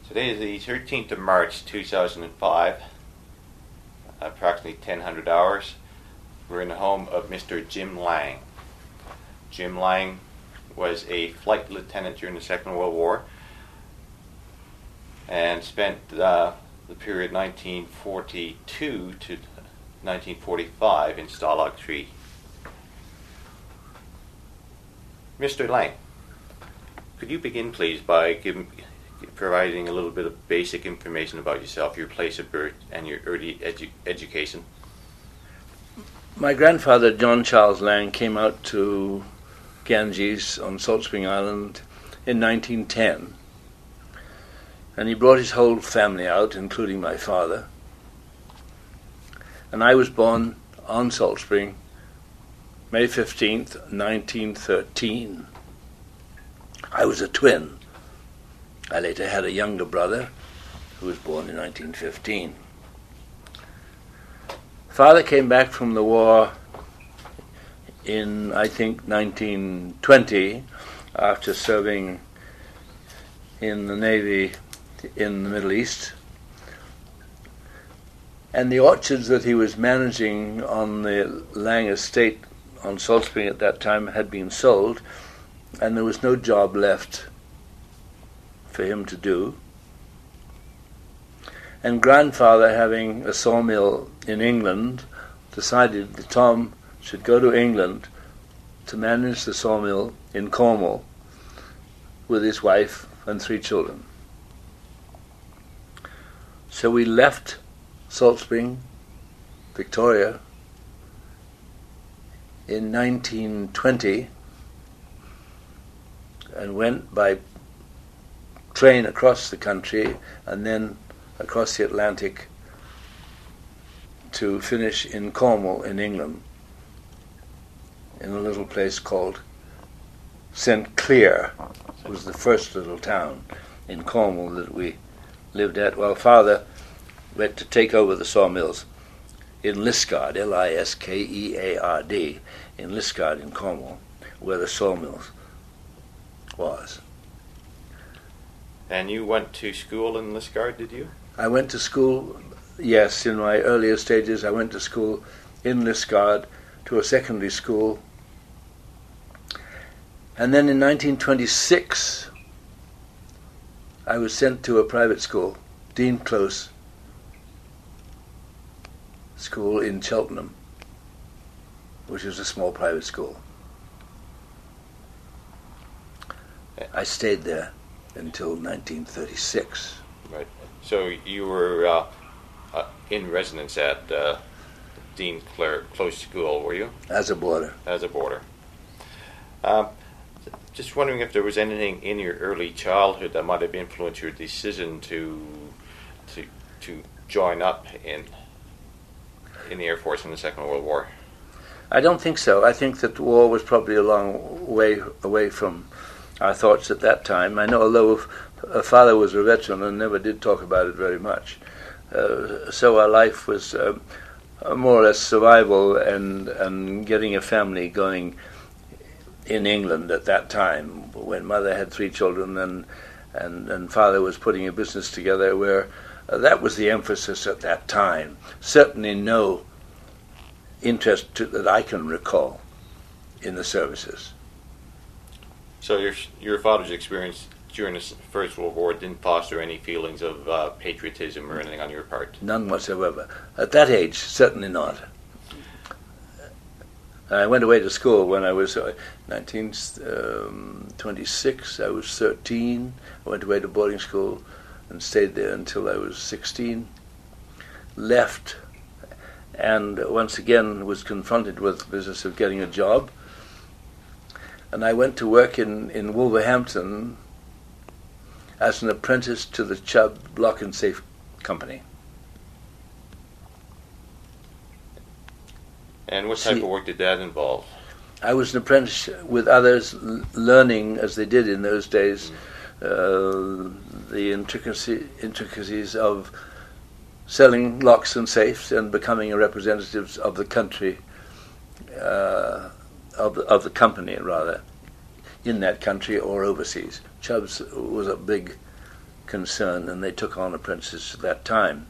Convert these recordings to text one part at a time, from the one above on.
Today is the 13th of March 2005, approximately 1000 hours. We're in the home of Mr. Jim Lang. Jim Lang was a flight lieutenant during the Second World War and spent the period 1942 to 1945 in Stalag 3. Mr. Lang, could you begin please by providing a little bit of basic information about yourself, your place of birth, and your early education? My grandfather, John Charles Lang, came out to Ganges on Salt Spring Island in 1910. And he brought his whole family out, including my father. And I was born on Salt Spring, May 15th, 1913. I was a twin. I later had a younger brother who was born in 1915. Father came back from the war in, I think, 1920, after serving in the Navy in the Middle East. And the orchards that he was managing on the Lang estate on Salt Spring at that time had been sold, and there was no job left for him to do. And grandfather, having a sawmill in England, decided that Tom should go to England to manage the sawmill in Cornwall with his wife and 3 children. So we left Salt Spring, Victoria, in 1920 and went by train across the country and then across the Atlantic to finish in Cornwall in England, in a little place called St. Clear. It was the first little town in Cornwall that we lived at, while Father went to take over the sawmills in Liskeard, Liskeard, in Liskeard in Cornwall, where the sawmills was. And you went to school in Liskeard, did you? I went to school, yes, in my earlier stages. I went to school in Liskeard, to a secondary school. And then in 1926, I was sent to a private school, Dean Close School in Cheltenham, which is a small private school. I stayed there until 1936. Right. So you were in residence at Dean Close School, were you? As a boarder. As a boarder. Just wondering if there was anything in your early childhood that might have influenced your decision to join up in the Air Force in the Second World War. I don't think so. I think that the war was probably a long way away from our thoughts at that time. I know, although Father was a veteran and never did talk about it very much, so our life was more or less survival and getting a family going in England at that time, when Mother had 3 children and Father was putting a business together, where that was the emphasis at that time. Certainly no interest that I can recall in the services. So your father's experience during the First World War didn't foster any feelings of patriotism or anything on your part? None whatsoever. At that age, certainly not. I went away to school when I was 1926. I was 13. I went away to boarding school and stayed there until I was 16. Left, and once again was confronted with the business of getting a job. And I went to work in Wolverhampton as an apprentice to the Chubb Lock and Safe Company. And what type of work did that involve? I was an apprentice with others, learning, as they did in those days, the intricacies of selling locks and safes and becoming a representative of the country, of the company rather, in that country or overseas. Chubb's was a big concern, and they took on apprentices at that time.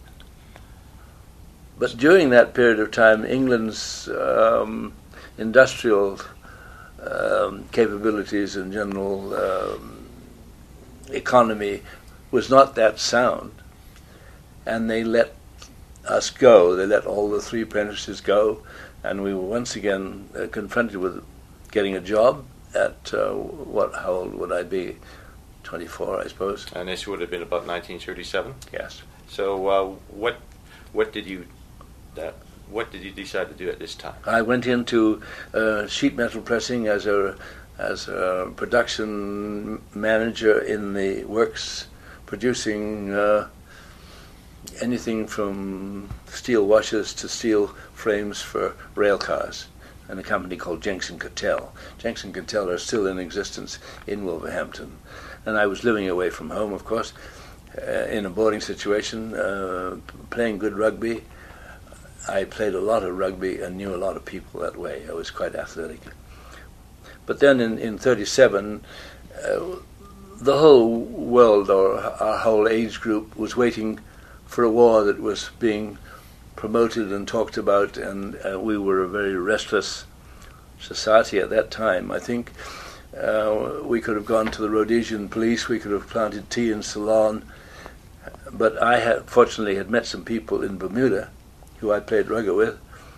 But during that period of time, England's industrial capabilities and general economy was not that sound, and they let us go. They let all the 3 apprentices go, and we were once again confronted with getting a job at how old would I be? 24, I suppose. And this would have been about 1937. Yes. So what did you decide to do at this time? I went into sheet metal pressing as a production manager in the works, producing anything from steel washers to steel frames for rail cars, and a company called Jenks and Cattell. Jenks and Cattell are still in existence in Wolverhampton. And I was living away from home, of course, in a boarding situation, playing good rugby. I played a lot of rugby and knew a lot of people that way. I was quite athletic. But then in 37, the whole world, or our whole age group, was waiting for a war that was being promoted and talked about, and we were a very restless society at that time. I think we could have gone to the Rhodesian police, we could have planted tea in Ceylon, but I fortunately had met some people in Bermuda who I played rugby with,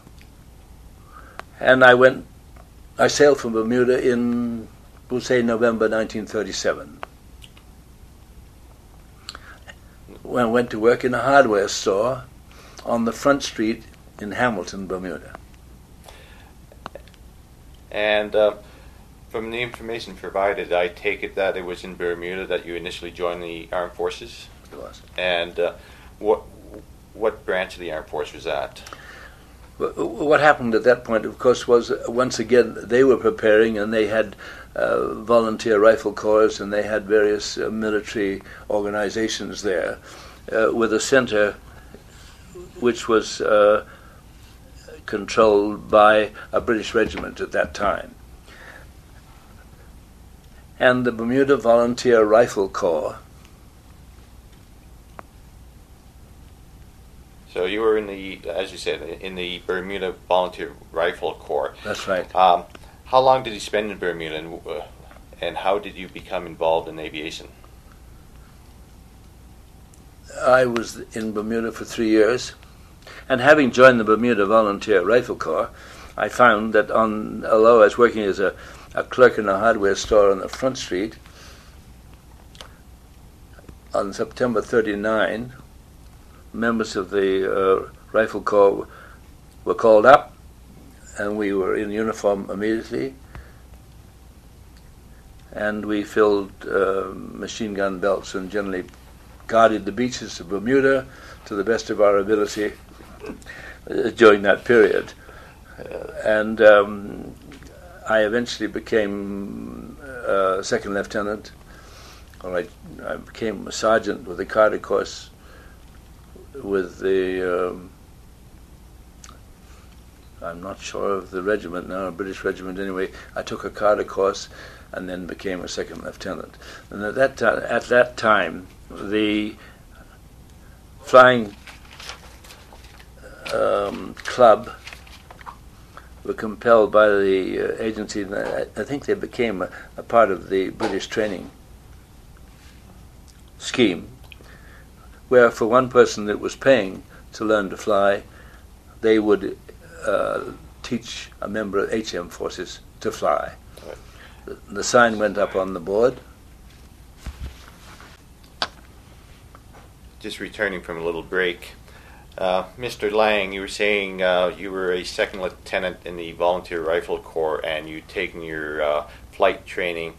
and I sailed from Bermuda in, we'll say, November 1937. When I went to work in a hardware store on the front street in Hamilton, Bermuda. And from the information provided, I take it that it was in Bermuda that you initially joined the armed forces? It was. And what branch of the armed force was that? What happened at that point, of course, was once again they were preparing, and they had volunteer rifle corps, and they had various military organizations there, with a center which was controlled by a British regiment at that time. And the Bermuda Volunteer Rifle Corps. So you were in the, as you said, in the Bermuda Volunteer Rifle Corps. That's right. How long did you spend in Bermuda, and how did you become involved in aviation? I was in Bermuda for 3 years, and having joined the Bermuda Volunteer Rifle Corps, I found that although I was working as a clerk in a hardware store on the front street, on September 39, members of the Rifle Corps were called up, and we were in uniform immediately, and we filled machine gun belts and generally guarded the beaches of Bermuda to the best of our ability during that period. And I eventually became second lieutenant, or I became a sergeant with the Carter course with the, I'm not sure of the regiment now, a British regiment anyway. I took a Carter course and then became a second lieutenant. And at that time, the flying club were compelled by the agency, and I think they became a part of the British training scheme, where for one person that was paying to learn to fly, they would teach a member of HM forces to fly. Right. The sign went up on the board. Just returning from a little break, Mr. Lang, you were saying you were a second lieutenant in the Volunteer Rifle Corps, and you'd taken your flight training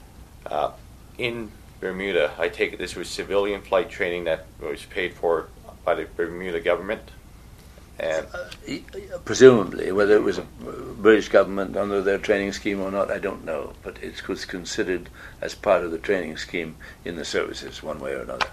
in Bermuda. I take it this was civilian flight training that was paid for by the Bermuda government? And presumably, whether it was a British government under their training scheme or not, I don't know, but it was considered as part of the training scheme in the services, one way or another.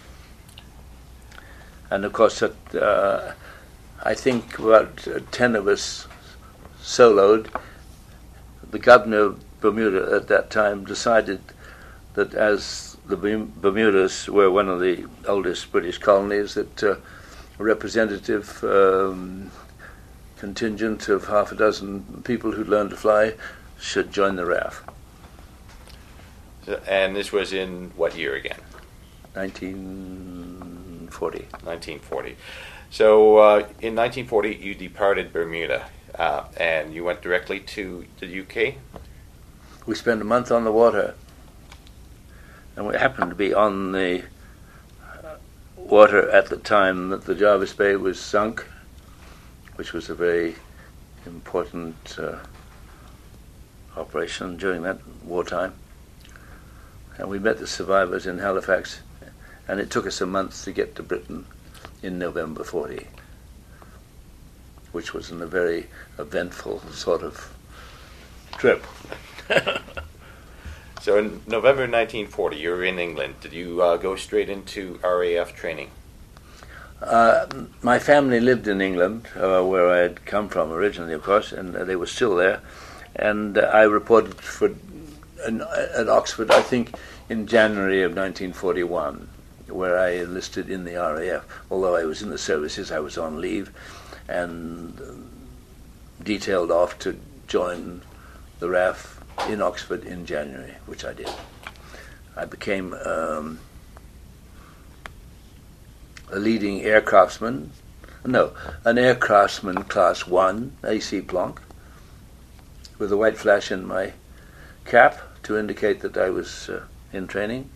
And of course, I think about 10 of us soloed. The governor of Bermuda at that time decided that as the Bermudas were one of the oldest British colonies, that a representative contingent of half a dozen people who'd learned to fly should join the RAF. And this was in what year again? 1940. 1940. So in 1940 you departed Bermuda and you went directly to the UK? We spent a month on the water, and we happened to be on the water at the time that the Jervis Bay was sunk, which was a very important operation during that wartime. And we met the survivors in Halifax, and it took us a month to get to Britain in November 40, which was a very eventful sort of trip. So in November 1940, you were in England. Did you go straight into RAF training? My family lived in England, where I had come from originally, of course, and they were still there. And I reported at Oxford, I think, in January of 1941, where I enlisted in the RAF. Although I was in the services, I was on leave and detailed off to join the RAF in Oxford in January, which I did. I became a leading an aircraftsman class 1, AC Plonk, with a white flash in my cap to indicate that I was in training.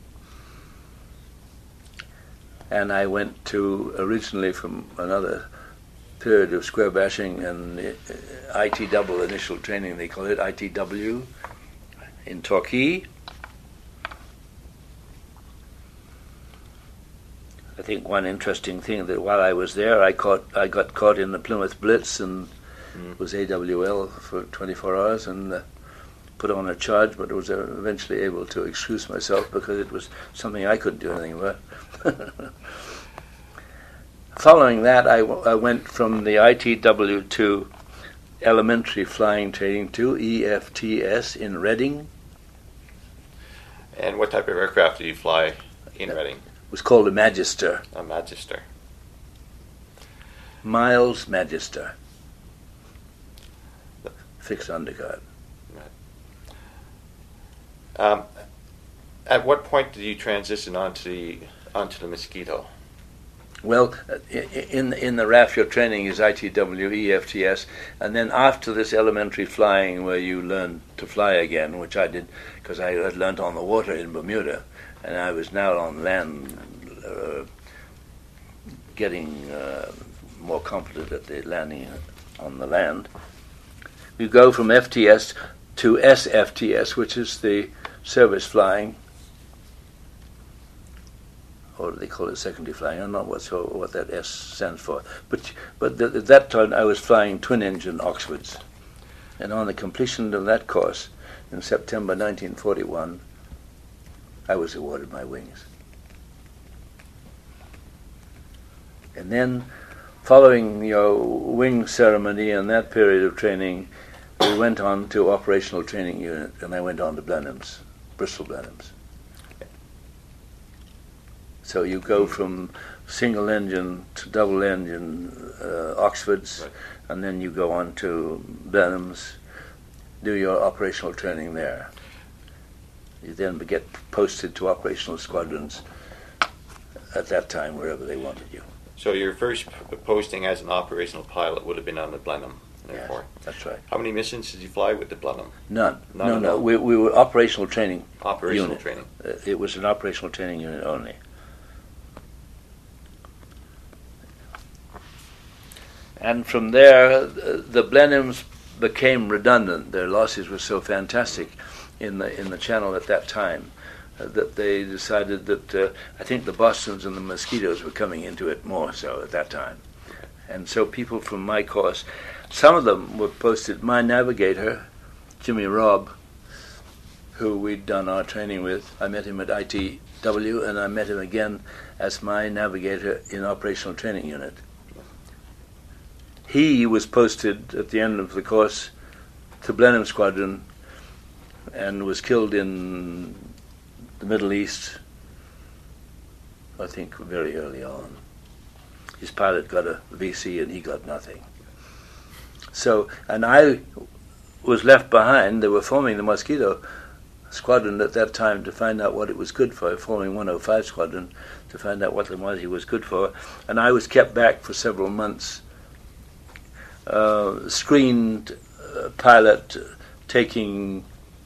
And I went to, originally from another period of square bashing and IT double initial training, they call it ITW, in Torquay. I think one interesting thing that while I was there, I got caught in the Plymouth Blitz and was AWL for 24 hours and put on a charge, but was eventually able to excuse myself because it was something I couldn't do anything about. Following that, I went from the ITW to elementary flying training to EFTS in Reading. And what type of aircraft did you fly in Reading? It was called a Magister. A Magister. Miles Magister. Fixed underguard. Right. At what point did you transition onto the Mosquito? Well, in the RAF, your training is ITW, EFTS, and then after this elementary flying where you learn to fly again, which I did because I had learned on the water in Bermuda, and I was now on land getting more confident at the landing on the land. You go from FTS to SFTS, which is the service flying, or they call it secondary flying. I'm not sure what that S stands for. But at that time I was flying twin-engine Oxfords. And on the completion of that course in September 1941, I was awarded my wings. And then, following your wing ceremony and that period of training, we went on to operational training unit, and I went on to Blenheims, Bristol Blenheims. So you go from single engine to double engine Oxfords, right, and then you go on to Blenheims, do your operational training there. You then get posted to operational squadrons at that time, wherever they wanted you. So your first posting as an operational pilot would have been on the Blenheim Airport. Yes, that's right. How many missions did you fly with the Blenheim? None. No. We were operational training. Operational unit. Training. It was an operational training unit only. And from there, the Blenheims became redundant. Their losses were so fantastic in the channel at that time that they decided that I think the Bostons and the Mosquitoes were coming into it more so at that time. And so people from my course, some of them were posted. My navigator, Jimmy Robb, who we'd done our training with, I met him at ITW, and I met him again as my navigator in operational training unit. He was posted at the end of the course to Blenheim Squadron and was killed in the Middle East, I think very early on. His pilot got a VC and he got nothing. So, and I was left behind. They were forming the Mosquito Squadron at that time to find out what it was good for, forming 105 Squadron to find out what the Mosquito was good for. And I was kept back for several months, screened pilot taking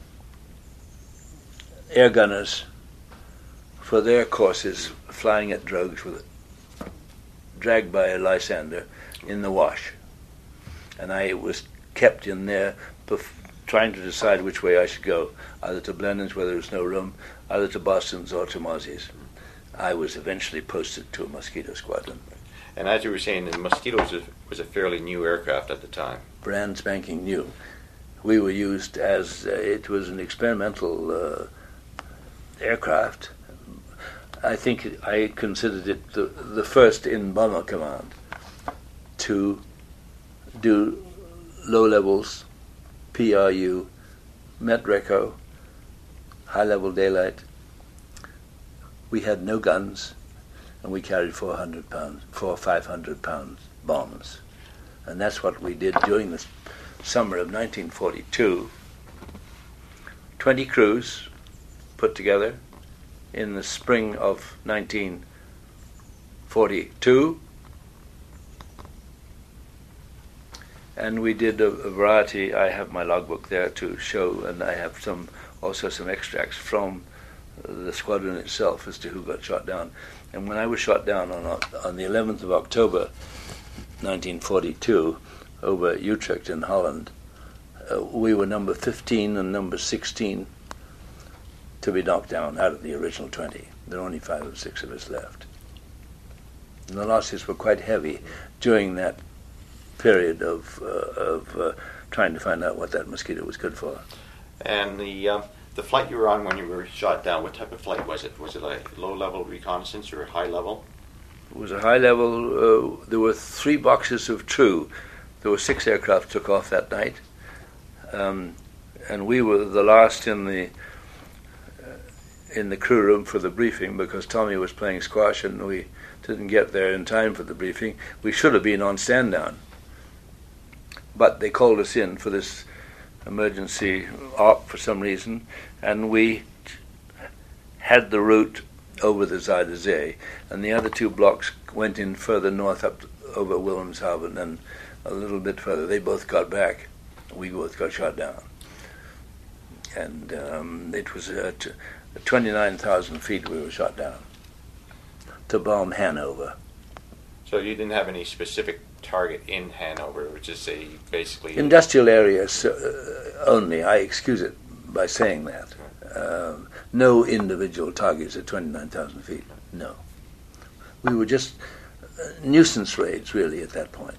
air gunners for their courses, flying at drogues with dragged by a Lysander in the wash. And I was kept in there trying to decide which way I should go, either to Blenheim's where there was no room, either to Boston's or to Mossie's. I was eventually posted to a Mosquito Squadron. And as you were saying, the Mosquito was a fairly new aircraft at the time. Brand spanking new. We were used as, it was an experimental aircraft. I think I considered it the first in Bomber Command to do low levels, PRU, METRECO, high-level daylight. We had no guns, and we carried 500-pound bombs. And that's what we did during the summer of 1942. 20 crews put together in the spring of 1942. And we did a variety. I have my logbook there to show, and I have also some extracts from the squadron itself as to who got shot down. And when I was shot down on the 11th of October, 1942, over Utrecht in Holland, we were number 15 and number 16 to be knocked down out of the original 20. There were only 5 or 6 of us left. And the losses were quite heavy during that period of trying to find out what that Mosquito was good for. And the flight you were on when you were shot down, what type of flight was it? Was it a low-level reconnaissance or a high-level? It was a high-level. There were 3 boxes of True. There were 6 aircraft took off that night, and we were the last in the crew room for the briefing because Tommy was playing squash and we didn't get there in time for the briefing. We should have been on stand-down. But they called us in for this emergency op for some reason, and we had the route over the Zuider Zee, and the other 2 blocks went in further north up over Wilhelmshaven and a little bit further. They both got back. We both got shot down. And it was at 29,000 feet we were shot down to bomb Hanover. So you didn't have any specific target in Hanover, which is basically industrial areas only. I excuse it by saying that. No individual targets at 29,000 feet. No. We were just nuisance raids, really, at that point.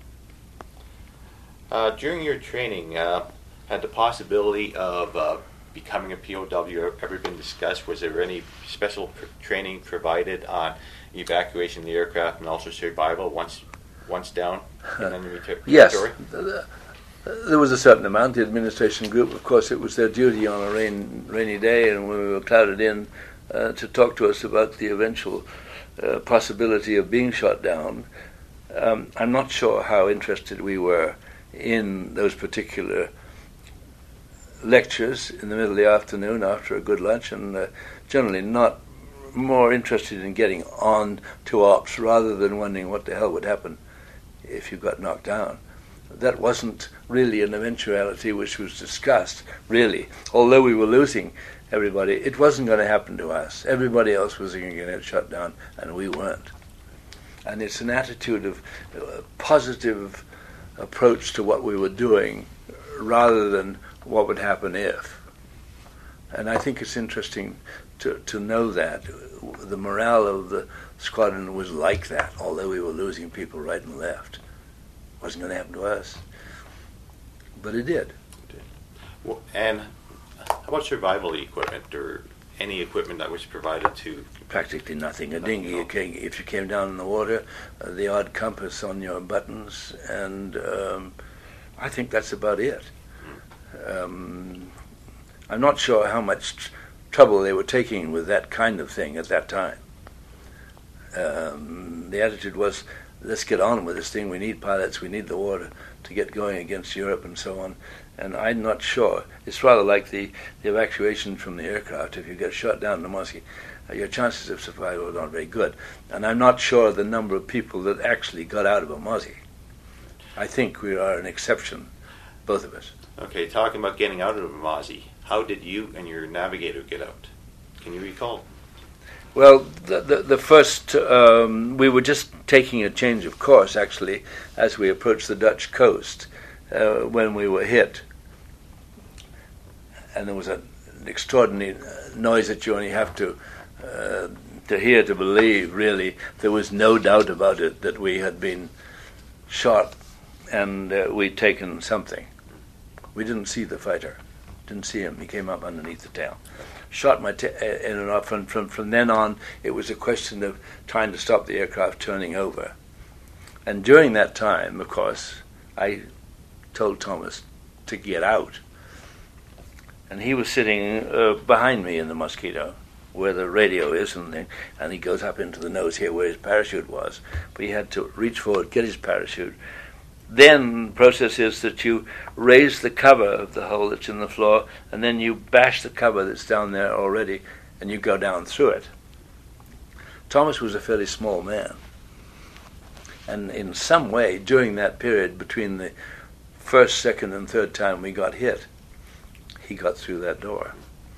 During your training, had the possibility of becoming a POW ever been discussed? Was there any special training provided on evacuation of the aircraft and also survival once down in enemy territory? Yes, there was a certain amount. The administration group, of course, it was their duty on a rainy day, and when we were clouded in, to talk to us about the eventual possibility of being shot down. I'm not sure how interested we were in those particular lectures in the middle of the afternoon after a good lunch, and generally not more interested in getting on to ops rather than wondering what the hell would happen if you got knocked down. That wasn't really an eventuality which was discussed, really. Although we were losing everybody, it wasn't going to happen to us. Everybody else was going to get shut down, and we weren't. And it's an attitude of positive approach to what we were doing rather than what would happen if. And I think it's interesting to know that the morale of the squadron was like that, although we were losing people right and left. It wasn't going to happen to us. But it did. Well, and how about survival equipment or any equipment that was provided to? Practically nothing. A dinghy, if you came down in the water, the odd compass on your buttons, and I think that's about it. I'm not sure how much trouble they were taking with that kind of thing at that time. The attitude was, let's get on with this thing. We need pilots. We need the war to get going against Europe and so on. And I'm not sure. It's rather like the evacuation from the aircraft. If you get shot down in the Mosky, your chances of survival are not very good. And I'm not sure the number of people that actually got out of a Mosky. I think we are an exception, both of us. Okay, talking about getting out of a Mosky, how did you and your navigator get out? Can you recall? Well, the first, we were just taking a change of course, actually, as we approached the Dutch coast when we were hit. And there was an extraordinary noise that you only have to hear to believe, really. There was no doubt about it that we had been shot and we'd taken something. We didn't see the fighter. Didn't see him. He came up underneath the tail. Shot my in and off. From then on, it was a question of trying to stop the aircraft turning over. And during that time, of course, I told Thomas to get out. And he was sitting behind me in the Mosquito, where the radio is, and he goes up into the nose here where his parachute was. But he had to reach forward, get his parachute. Then the process is that you raise the cover of the hole that's in the floor, and then you bash the cover that's down there already, and you go down through it. Thomas was a fairly small man. And in some way, during that period between the first, second, and third time we got hit, he got through that door.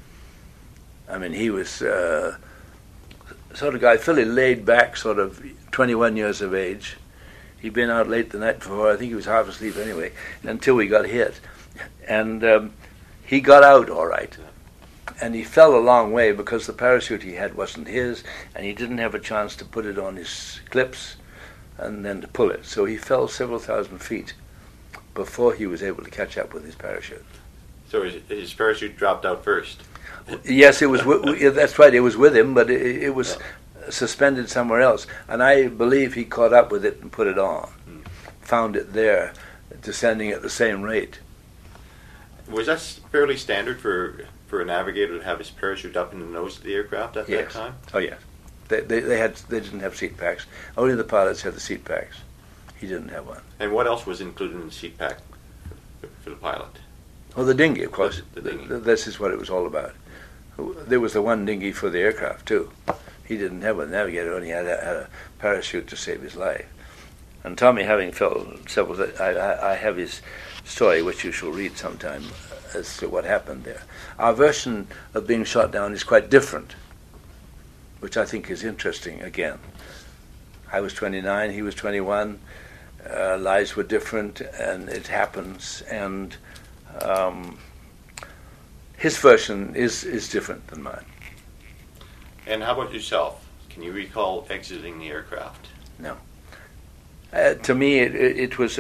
I mean, he was sort of guy, fairly laid back, sort of 21 years of age. He'd been out late the night before. I think he was half asleep anyway, until we got hit. And he got out all right. And he fell a long way because the parachute he had wasn't his, and he didn't have a chance to put it on his clips and then to pull it. So he fell several thousand feet before he was able to catch up with his parachute. So his parachute dropped out first? Yes, it was. That's right. It was with him, but it was suspended somewhere else. And I believe he caught up with it and put it on. Found it there, descending at the same rate. Was that fairly standard for a navigator to have his parachute up in the nose of the aircraft at that time? Oh, yes. They didn't have seat packs. Only the pilots had the seat packs. He didn't have one. And what else was included in the seat pack for the pilot? Oh, the dinghy, of course. The dinghy. This is what it was all about. There was the one dinghy for the aircraft, too. He didn't have a navigator, only had a parachute to save his life. And Tommy, having fell several, I have his story, which you shall read sometime, as to what happened there. Our version of being shot down is quite different, which I think is interesting again. I was 29, he was 21, lives were different, and it happens, and his version is different than mine. And how about yourself? Can you recall exiting the aircraft? No. To me, it was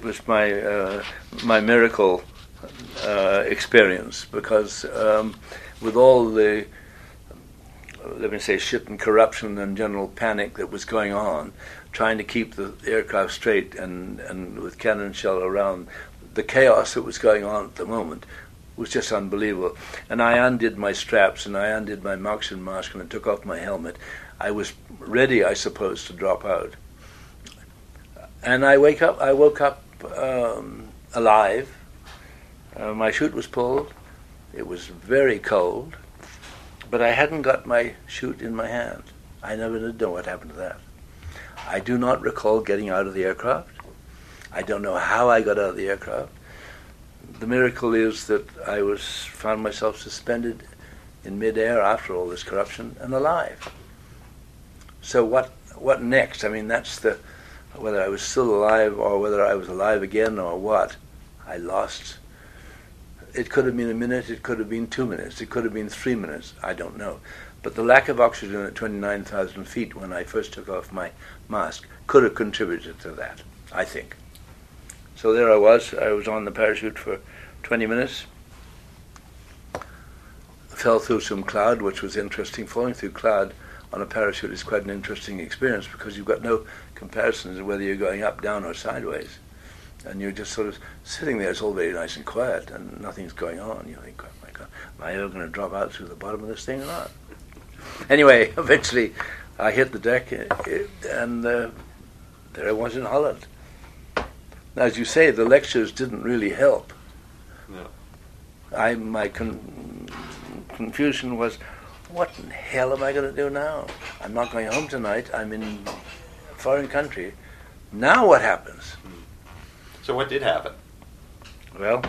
my miracle experience, because with all the, let me say, shit and corruption and general panic that was going on, trying to keep the aircraft straight and with cannon shell around, the chaos that was going on at the moment was just unbelievable. And I undid my straps and I undid my oxygen mask and I took off my helmet. I was ready, I suppose, to drop out. And I woke up alive. My chute was pulled. It was very cold, but I hadn't got my chute in my hand. I never did know what happened to that. I do not recall getting out of the aircraft. I don't know how I got out of the aircraft. The miracle is that I found myself suspended in midair after all this corruption and alive. So what next? I mean, that's whether I was still alive or whether I was alive again or what. I lost. It could have been a minute, it could have been 2 minutes, it could have been 3 minutes, I don't know. But the lack of oxygen at 29,000 feet when I first took off my mask could have contributed to that, I think. So there I was on the parachute for 20 minutes, fell through some cloud, which was interesting. Falling through cloud on a parachute is quite an interesting experience because you've got no comparisons of whether you're going up, down, or sideways. and you're just sort of sitting there. It's all very nice and quiet, and nothing's going on. You think, oh my God, am I ever going to drop out through the bottom of this thing or not? Anyway, eventually I hit the deck, and there I was in Holland. Now, as you say, the lectures didn't really help. No. My confusion was, what in hell am I going to do now? I'm not going home tonight. I'm in a foreign country. Now what happens? So what did happen? Well,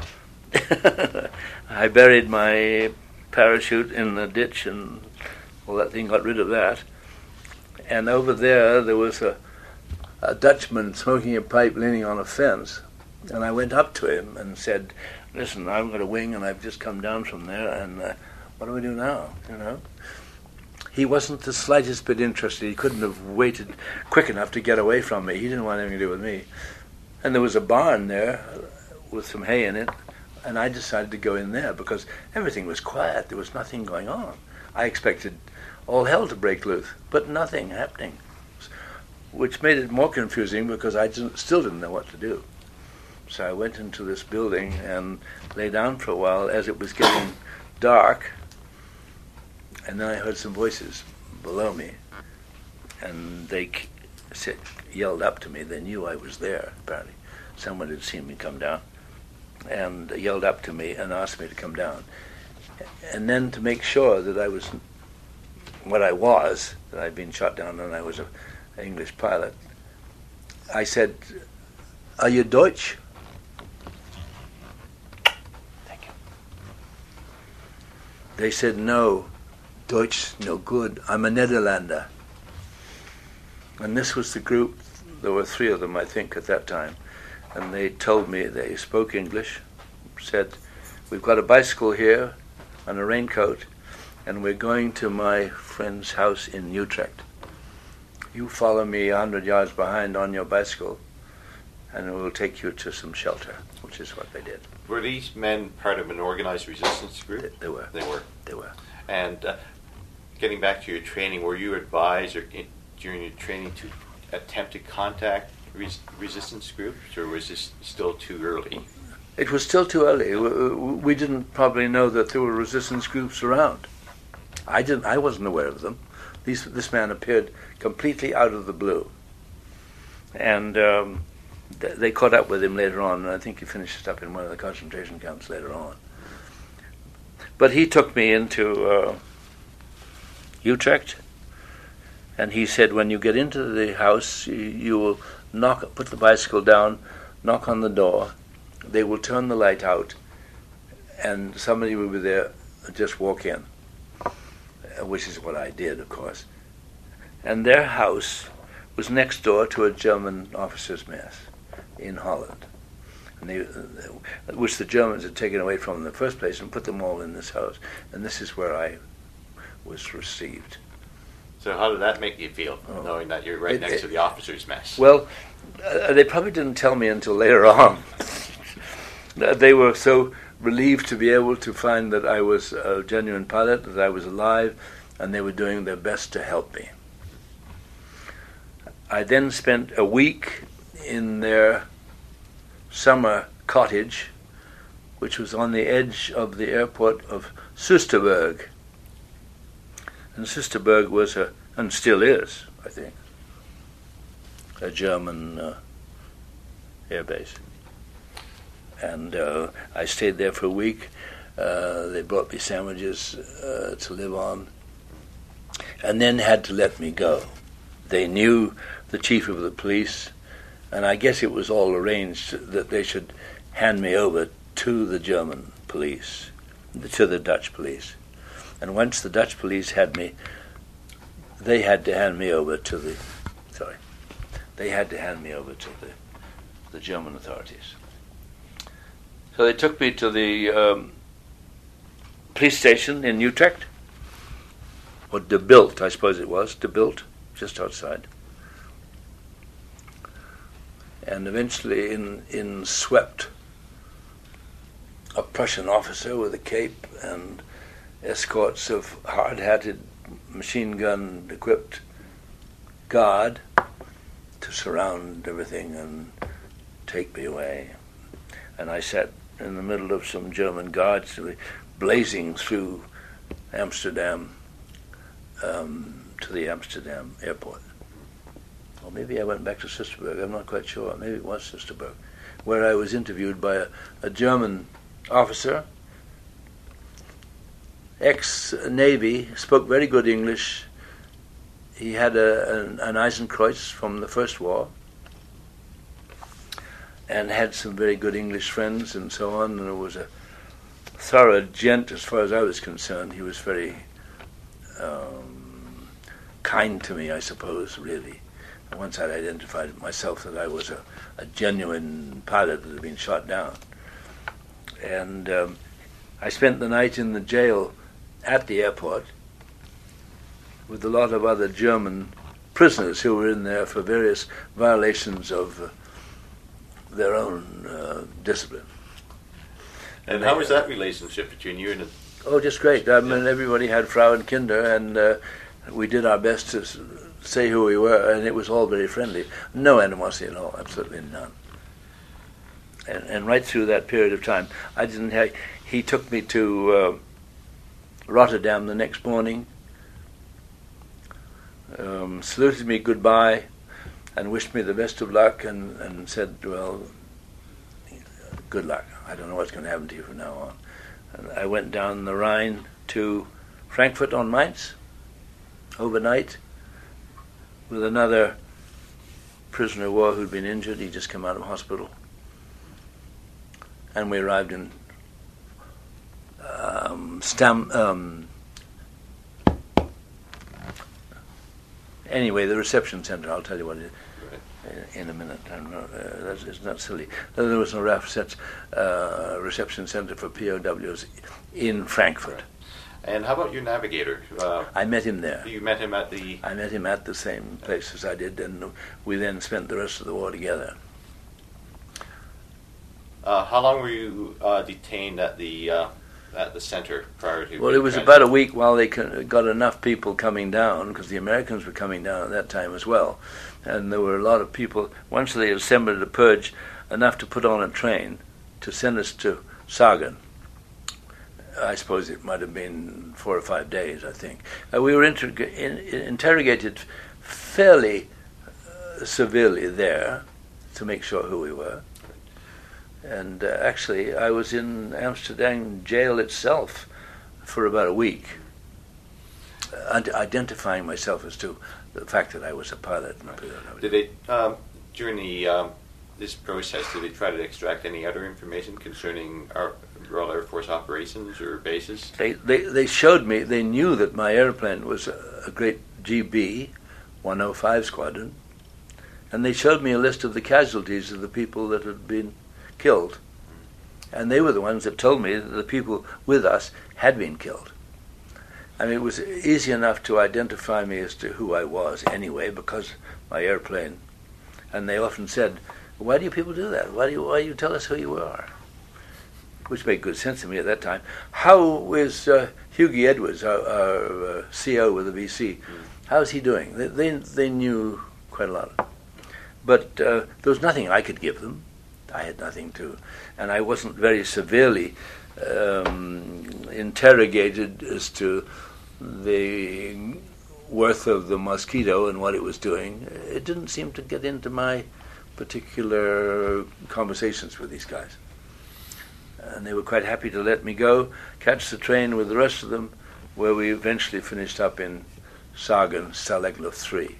I buried my parachute in the ditch, and all that thing got rid of that. And over there was a Dutchman smoking a pipe leaning on a fence. And I went up to him and said, listen, I've got a wing and I've just come down from there, and what do we do now, you know? He wasn't the slightest bit interested. He couldn't have waited quick enough to get away from me. He didn't want anything to do with me. And there was a barn there with some hay in it, and I decided to go in there because everything was quiet. There was nothing going on. I expected all hell to break loose, but nothing happening, which made it more confusing because I still didn't know what to do. So I went into this building and lay down for a while as it was getting dark, and then I heard some voices below me, and they yelled up to me. They knew I was there, apparently. Someone had seen me come down, and yelled up to me and asked me to come down. And then to make sure that I was what I was, that I'd been shot down and I was an English pilot, I said, "Are you Deutsch?" Thank you. They said, "No, Deutsch no good. I'm a Nederlander." And this was the group. There were 3 of them, I think, at that time. And they told me, they spoke English, said, "We've got a bicycle here and a raincoat, and we're going to my friend's house in Utrecht. You follow me 100 yards behind on your bicycle, and we'll take you to some shelter," which is what they did. Were these men part of an organized resistance group? They were. They were. They were. And getting back to your training, were you advised during your training to attempt to contact resistance groups, or was this still too early? It was still too early. We didn't probably know that there were resistance groups around. I wasn't aware of them. This man appeared completely out of the blue. And they caught up with him later on, and I think he finished up in one of the concentration camps later on. But he took me into Utrecht, and he said, when you get into the house, you will put the bicycle down, knock on the door, they will turn the light out, and somebody will be there, just walk in, which is what I did, of course. And their house was next door to a German officers' mess in Holland, and which the Germans had taken away from them in the first place and put them all in this house. And this is where I was received. So how did that make you feel, knowing that you're right next to the officers' mess? Well, they probably didn't tell me until later on. They were so relieved to be able to find that I was a genuine pilot, that I was alive, and they were doing their best to help me. I then spent a week in their summer cottage, which was on the edge of the airport of Soesterberg. And Soesterberg was and still is, I think, a German air base. And I stayed there for a week. They brought me sandwiches to live on, and then had to let me go. They knew the chief of the police, and I guess it was all arranged that they should hand me over to the German police, to the Dutch police. And once the Dutch police had me, they had to hand me over to the German authorities. So they took me to the police station in Utrecht, or De Bilt, I suppose it was, De Bilt, just outside. And eventually in swept a Prussian officer with a cape and escorts of hard-hatted, machine gun-equipped guard to surround everything and take me away. And I sat in the middle of some German guards blazing through Amsterdam to the Amsterdam airport. Or maybe I went back to Sisterburg, I'm not quite sure. Maybe it was Sisterburg, where I was interviewed by a German officer, ex-Navy, spoke very good English. He had an Eisenkreuz from the First War and had some very good English friends and so on, and it was a thorough gent as far as I was concerned. He was very kind to me, I suppose, really. And once I'd identified myself that I was a genuine pilot that had been shot down. And I spent the night in the jail at the airport with a lot of other German prisoners who were in there for various violations of their own discipline. And how was that relationship between you and him? Oh, just great. I mean, everybody had Frau and Kinder, and we did our best to say who we were, and it was all very friendly. No animosity at all, absolutely none. And right through that period of time, he took me to Rotterdam the next morning, saluted me goodbye, and wished me the best of luck, and said, well, good luck. I don't know what's going to happen to you from now on. And I went down the Rhine to Frankfurt on Mainz overnight with another prisoner of war who'd been injured. He'd just come out of hospital. And we arrived in anyway, the reception center. I'll tell you what it is in a minute. It's not silly. There was no reception center for POWs in Frankfurt. And how about your navigator? I met him there. You met him at the... I met him at the same place as I did, and we then spent the rest of the war together. How long were you detained at the center prior to... Well, it was about a week while they got enough people coming down, because the Americans were coming down at that time as well. And there were a lot of people. Once they assembled a purge, enough to put on a train to send us to Sagan. I suppose it might have been 4 or 5 days, I think. We were interrogated fairly severely there to make sure who we were. And actually, I was in Amsterdam jail itself for about a week, identifying myself as to the fact that I was a pilot. Did they, during this process, did they try to extract any other information concerning our Royal Air Force operations or bases? They showed me, they knew that my airplane was a great GB 105 squadron, and they showed me a list of the casualties of the people that had been killed. And they were the ones that told me that the people with us had been killed. I mean, it was easy enough to identify me as to who I was anyway, because my airplane. And they often said, why do you people do that? Why do you tell us who you are? Which made good sense to me at that time. How is Hughie Edwards, our CO with the VC, how's he doing? They knew quite a lot. But there was nothing I could give them. I had nothing to, and I wasn't very severely interrogated as to the worth of the Mosquito and what it was doing. It didn't seem to get into my particular conversations with these guys. And they were quite happy to let me go, catch the train with the rest of them, where we eventually finished up in Sagan, Stalag Luft 3.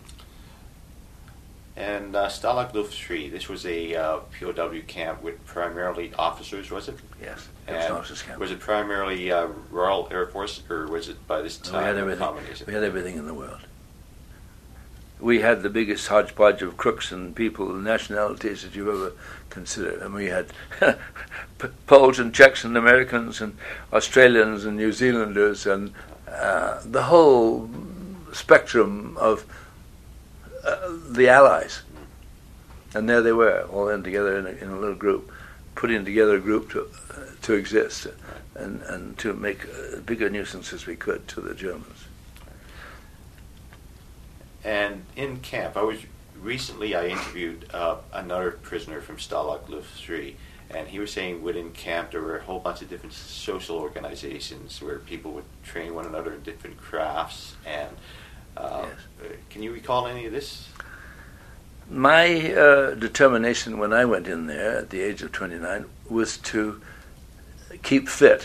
And Stalag Luft 3, this was a POW camp with primarily officers, was it? Yes, it was an officers' camp. Was it primarily Royal Air Force, or was it by this time we had everything. combination? We had everything in the world. We had the biggest hodgepodge of crooks and people, nationalities that you've ever considered. I mean, we had Poles and Czechs and Americans and Australians and New Zealanders and the whole spectrum of the Allies. And there they were, all in together in a little group, putting together a group to exist and to make a bigger nuisance as we could to the Germans. And in camp, recently I interviewed another prisoner from Stalag Luft 3, and he was saying within camp there were a whole bunch of different social organizations where people would train one another in different crafts. And can you recall any of this? My determination when I went in there at the age of 29 was to keep fit.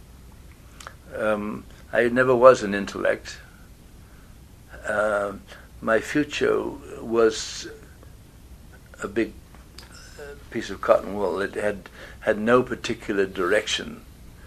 I never was an intellect. My future was a big piece of cotton wool. It had no particular direction.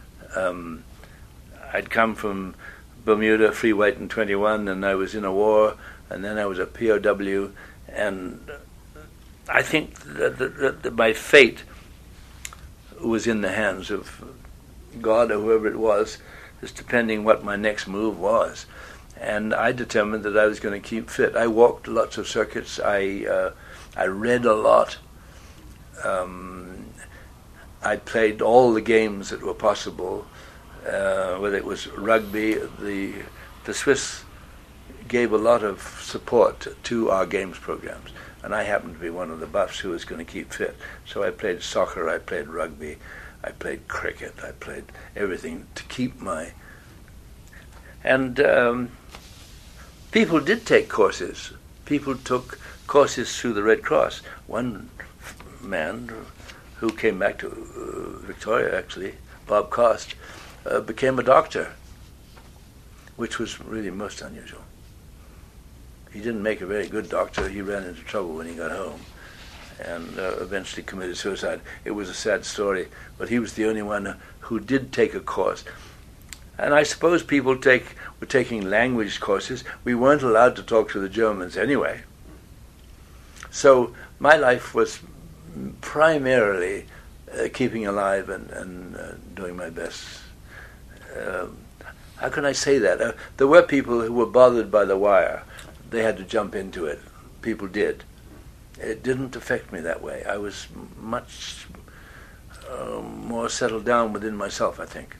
I'd come from Bermuda, free white and 21, and I was in a war, and then I was a POW, and I think that my fate was in the hands of God or whoever it was, just depending what my next move was. And I determined that I was going to keep fit. I walked lots of circuits. I read a lot. I played all the games that were possible, whether it was rugby. The Swiss gave a lot of support to our games programs, and I happened to be one of the buffs who was going to keep fit. So I played soccer, I played rugby, I played cricket, I played everything to keep my... And people did take courses. People took courses through the Red Cross. One man who came back to Victoria, actually, Bob Cost, became a doctor, which was really most unusual. He didn't make a very good doctor. He ran into trouble when he got home and eventually committed suicide. It was a sad story, but he was the only one who did take a course. And I suppose people were taking language courses. We weren't allowed to talk to the Germans anyway. So my life was primarily keeping alive and doing my best. How can I say that? There were people who were bothered by the wire. They had to jump into it. People did. It didn't affect me that way. I was much more settled down within myself, I think.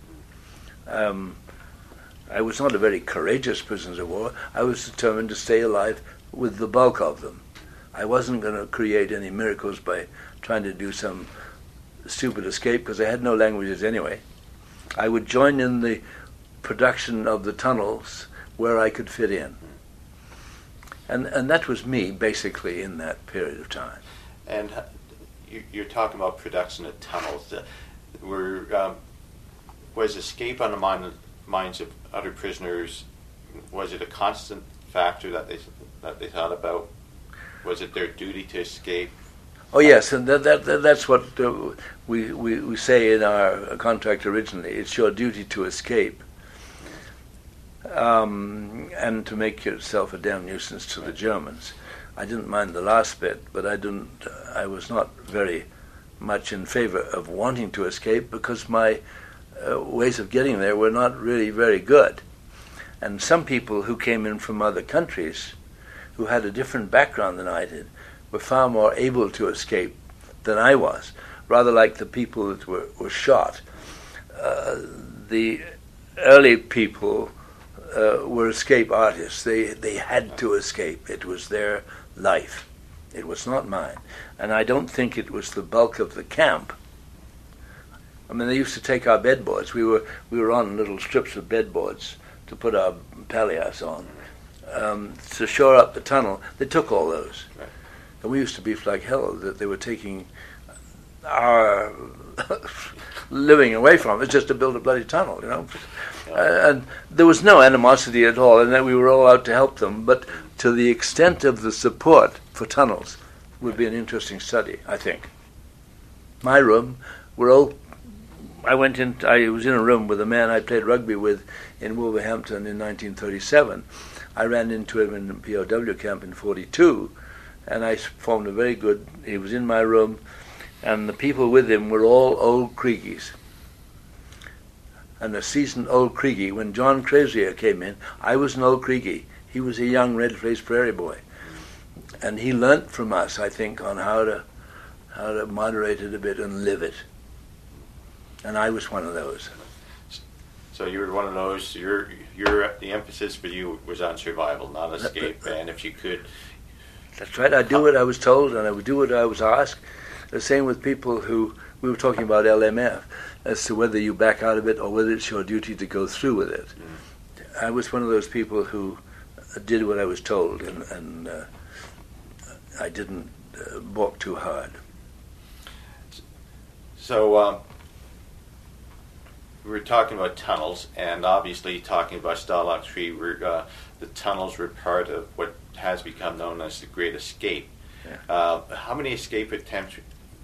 I was not a very courageous prisoner of war. I was determined to stay alive with the bulk of them. I wasn't going to create any miracles by trying to do some stupid escape, because I had no languages anyway. I would join in the production of the tunnels where I could fit in. And that was me, basically, in that period of time. And you're talking about production of tunnels. Was escape on the minds of other prisoners, was it a constant factor that they thought about? Was it their duty to escape? Oh yes, and that's what we say in our contract originally. It's your duty to escape, and to make yourself a damn nuisance to the Germans. I didn't mind the last bit, but I was not very much in favor of wanting to escape, because my ways of getting there were not really very good. And some people who came in from other countries, who had a different background than I did, were far more able to escape than I was, rather like the people that were shot. The early people were escape artists. They had to escape. It was their life. It was not mine. And I don't think it was the bulk of the camp. I mean, they used to take our bedboards. We were on little strips of bedboards to put our palliasse on. To shore up the tunnel, they took all those. Right. And we used to beef like hell that they were taking our living away from us just to build a bloody tunnel, you know. And there was no animosity at all, and then we were all out to help them. But to the extent of the support for tunnels would be an interesting study, I think. My room, I was in a room with a man I played rugby with in Wolverhampton in 1937. I ran into him in a POW camp in 42, and I formed a very good... He was in my room, and the people with him were all old Kriegies. And a seasoned old Kriegie. When John Crozier came in, I was an old Kriegie. He was a young red-faced prairie boy. And he learnt from us, I think, on how to moderate it a bit and live it. And I was one of those. So you were one of those. The emphasis for you was on survival, not escape. And if you could That's right. I do what I was told, and I would do what I was asked. The same with people who, we were talking about LMF, as to whether you back out of it or whether it's your duty to go through with it. I was one of those people who did what I was told, and I didn't balk too hard. So we were talking about tunnels, and obviously talking about Stalag 3, the tunnels were part of what has become known as the Great Escape. Yeah. How many escape attempts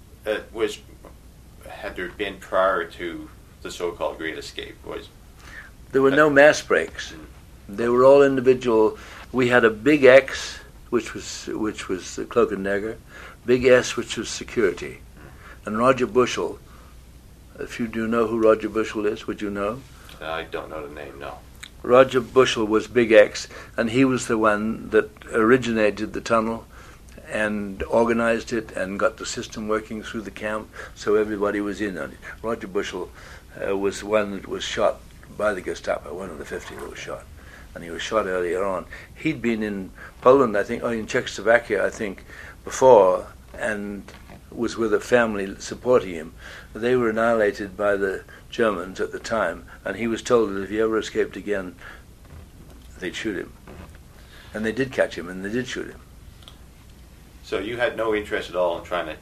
had there been prior to the so-called Great Escape? There were no mass breaks. They were all individual. We had a big X, which was the Cloak and Dagger, big S, which was security, and Roger Bushell. If you do know who Roger Bushell is, would you know? I don't know the name, no. Roger Bushell was Big X, and he was the one that originated the tunnel and organized it and got the system working through the camp, so everybody was in on it. Roger Bushell was one that was shot by the Gestapo, one of the 50 that was shot, and he was shot earlier on. He'd been in Poland, I think, or in Czechoslovakia, I think, before, and was with a family supporting him. They were annihilated by the Germans at the time, and he was told that if he ever escaped again, they'd shoot him. And they did catch him, and they did shoot him. So you had no interest at all in trying to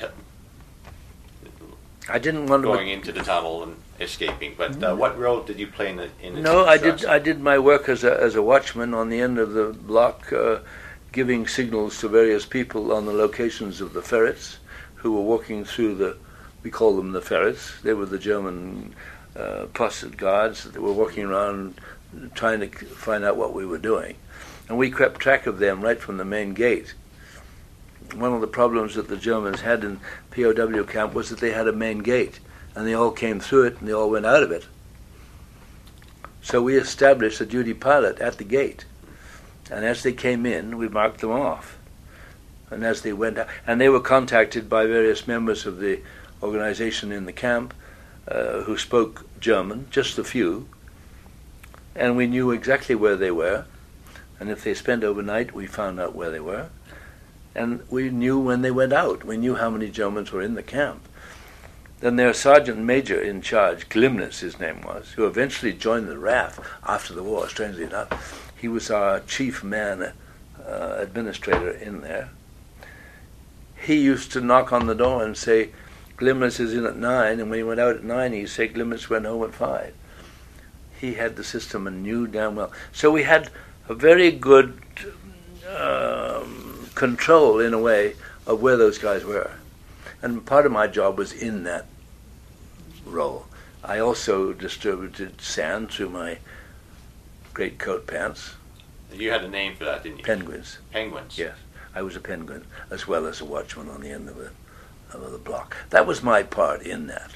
I didn't want to going into the tunnel and escaping. But what role did you play in the No, I did my work as a watchman on the end of the block, giving signals to various people on the locations of the ferrets who were walking through we call them the ferrets. They were the German posted guards that were walking around trying to find out what we were doing. And we kept track of them right from the main gate. One of the problems that the Germans had in POW camp was that they had a main gate, and they all came through it and they all went out of it. So we established a duty pilot at the gate, and as they came in, we marked them off. And as they went out, and they were contacted by various members of the organization in the camp who spoke German, just a few, and we knew exactly where they were, and if they spent overnight, we found out where they were. And we knew when they went out. We knew how many Germans were in the camp. Then their sergeant major in charge, Glimnitz his name was, who eventually joined the RAF after the war, strangely enough. He was our chief man administrator in there. He used to knock on the door and say, Glimnitz is in at 9, and when he went out at 9, he'd say, Glimnitz went home at 5. He had the system and knew damn well. So we had a very good control, in a way, of where those guys were. And part of my job was in that role. I also distributed sand through my great coat pants. You had a name for that, didn't you? Penguins. Penguins? Yes. I was a penguin, as well as a watchman on the end of the block. That was my part in that.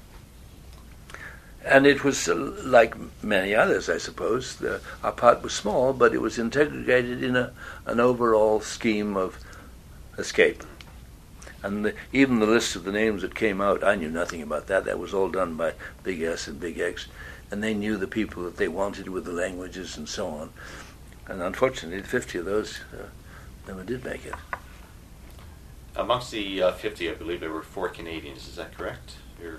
And it was like many others, I suppose. Our part was small, but it was integrated in an overall scheme of escape. And even the list of the names that came out, I knew nothing about that. That was all done by Big S and Big X. And they knew the people that they wanted with the languages and so on. And unfortunately, 50 of those never did make it. Amongst the 50, I believe there were 4 Canadians. Is that correct?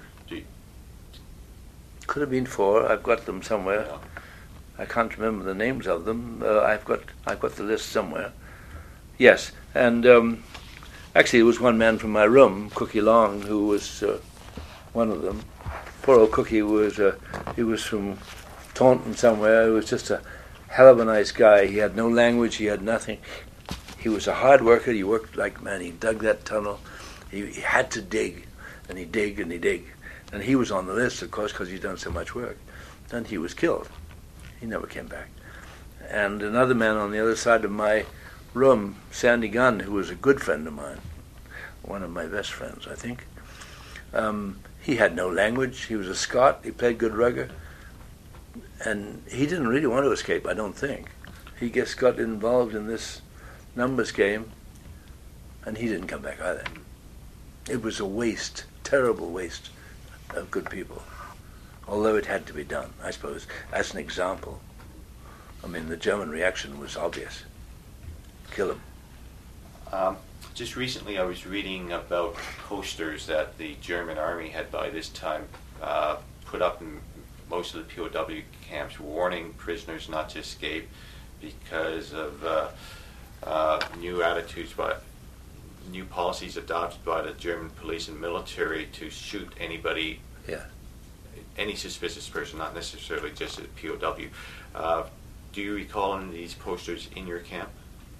Could have been 4. I've got them somewhere. Yeah. I can't remember the names of them. I've got the list somewhere. Yes, and actually, there was one man from my room, Cookie Long, who was one of them. Poor old Cookie he was from Taunton somewhere. He was just a hell of a nice guy. He had no language. He had nothing. He was a hard worker. He worked like man. He dug that tunnel. He had to dig, and he dig and he dig. And he was on the list, of course, because he'd done so much work. And he was killed. He never came back. And another man on the other side of my room, Sandy Gunn, who was a good friend of mine, one of my best friends, I think. He had no language. He was a Scot. He played good rugger. And he didn't really want to escape, I don't think. He just got involved in this numbers game, and he didn't come back either. It was a waste, terrible waste of good people, although it had to be done, I suppose, as an example. I mean, the German reaction was obvious. Kill him. Just recently I was reading about posters that the German army had by this time put up in most of the POW camps warning prisoners not to escape because of new attitudes new policies adopted by the German police and military to shoot anybody, any suspicious person, not necessarily just a POW. Do you recall any of these posters in your camp?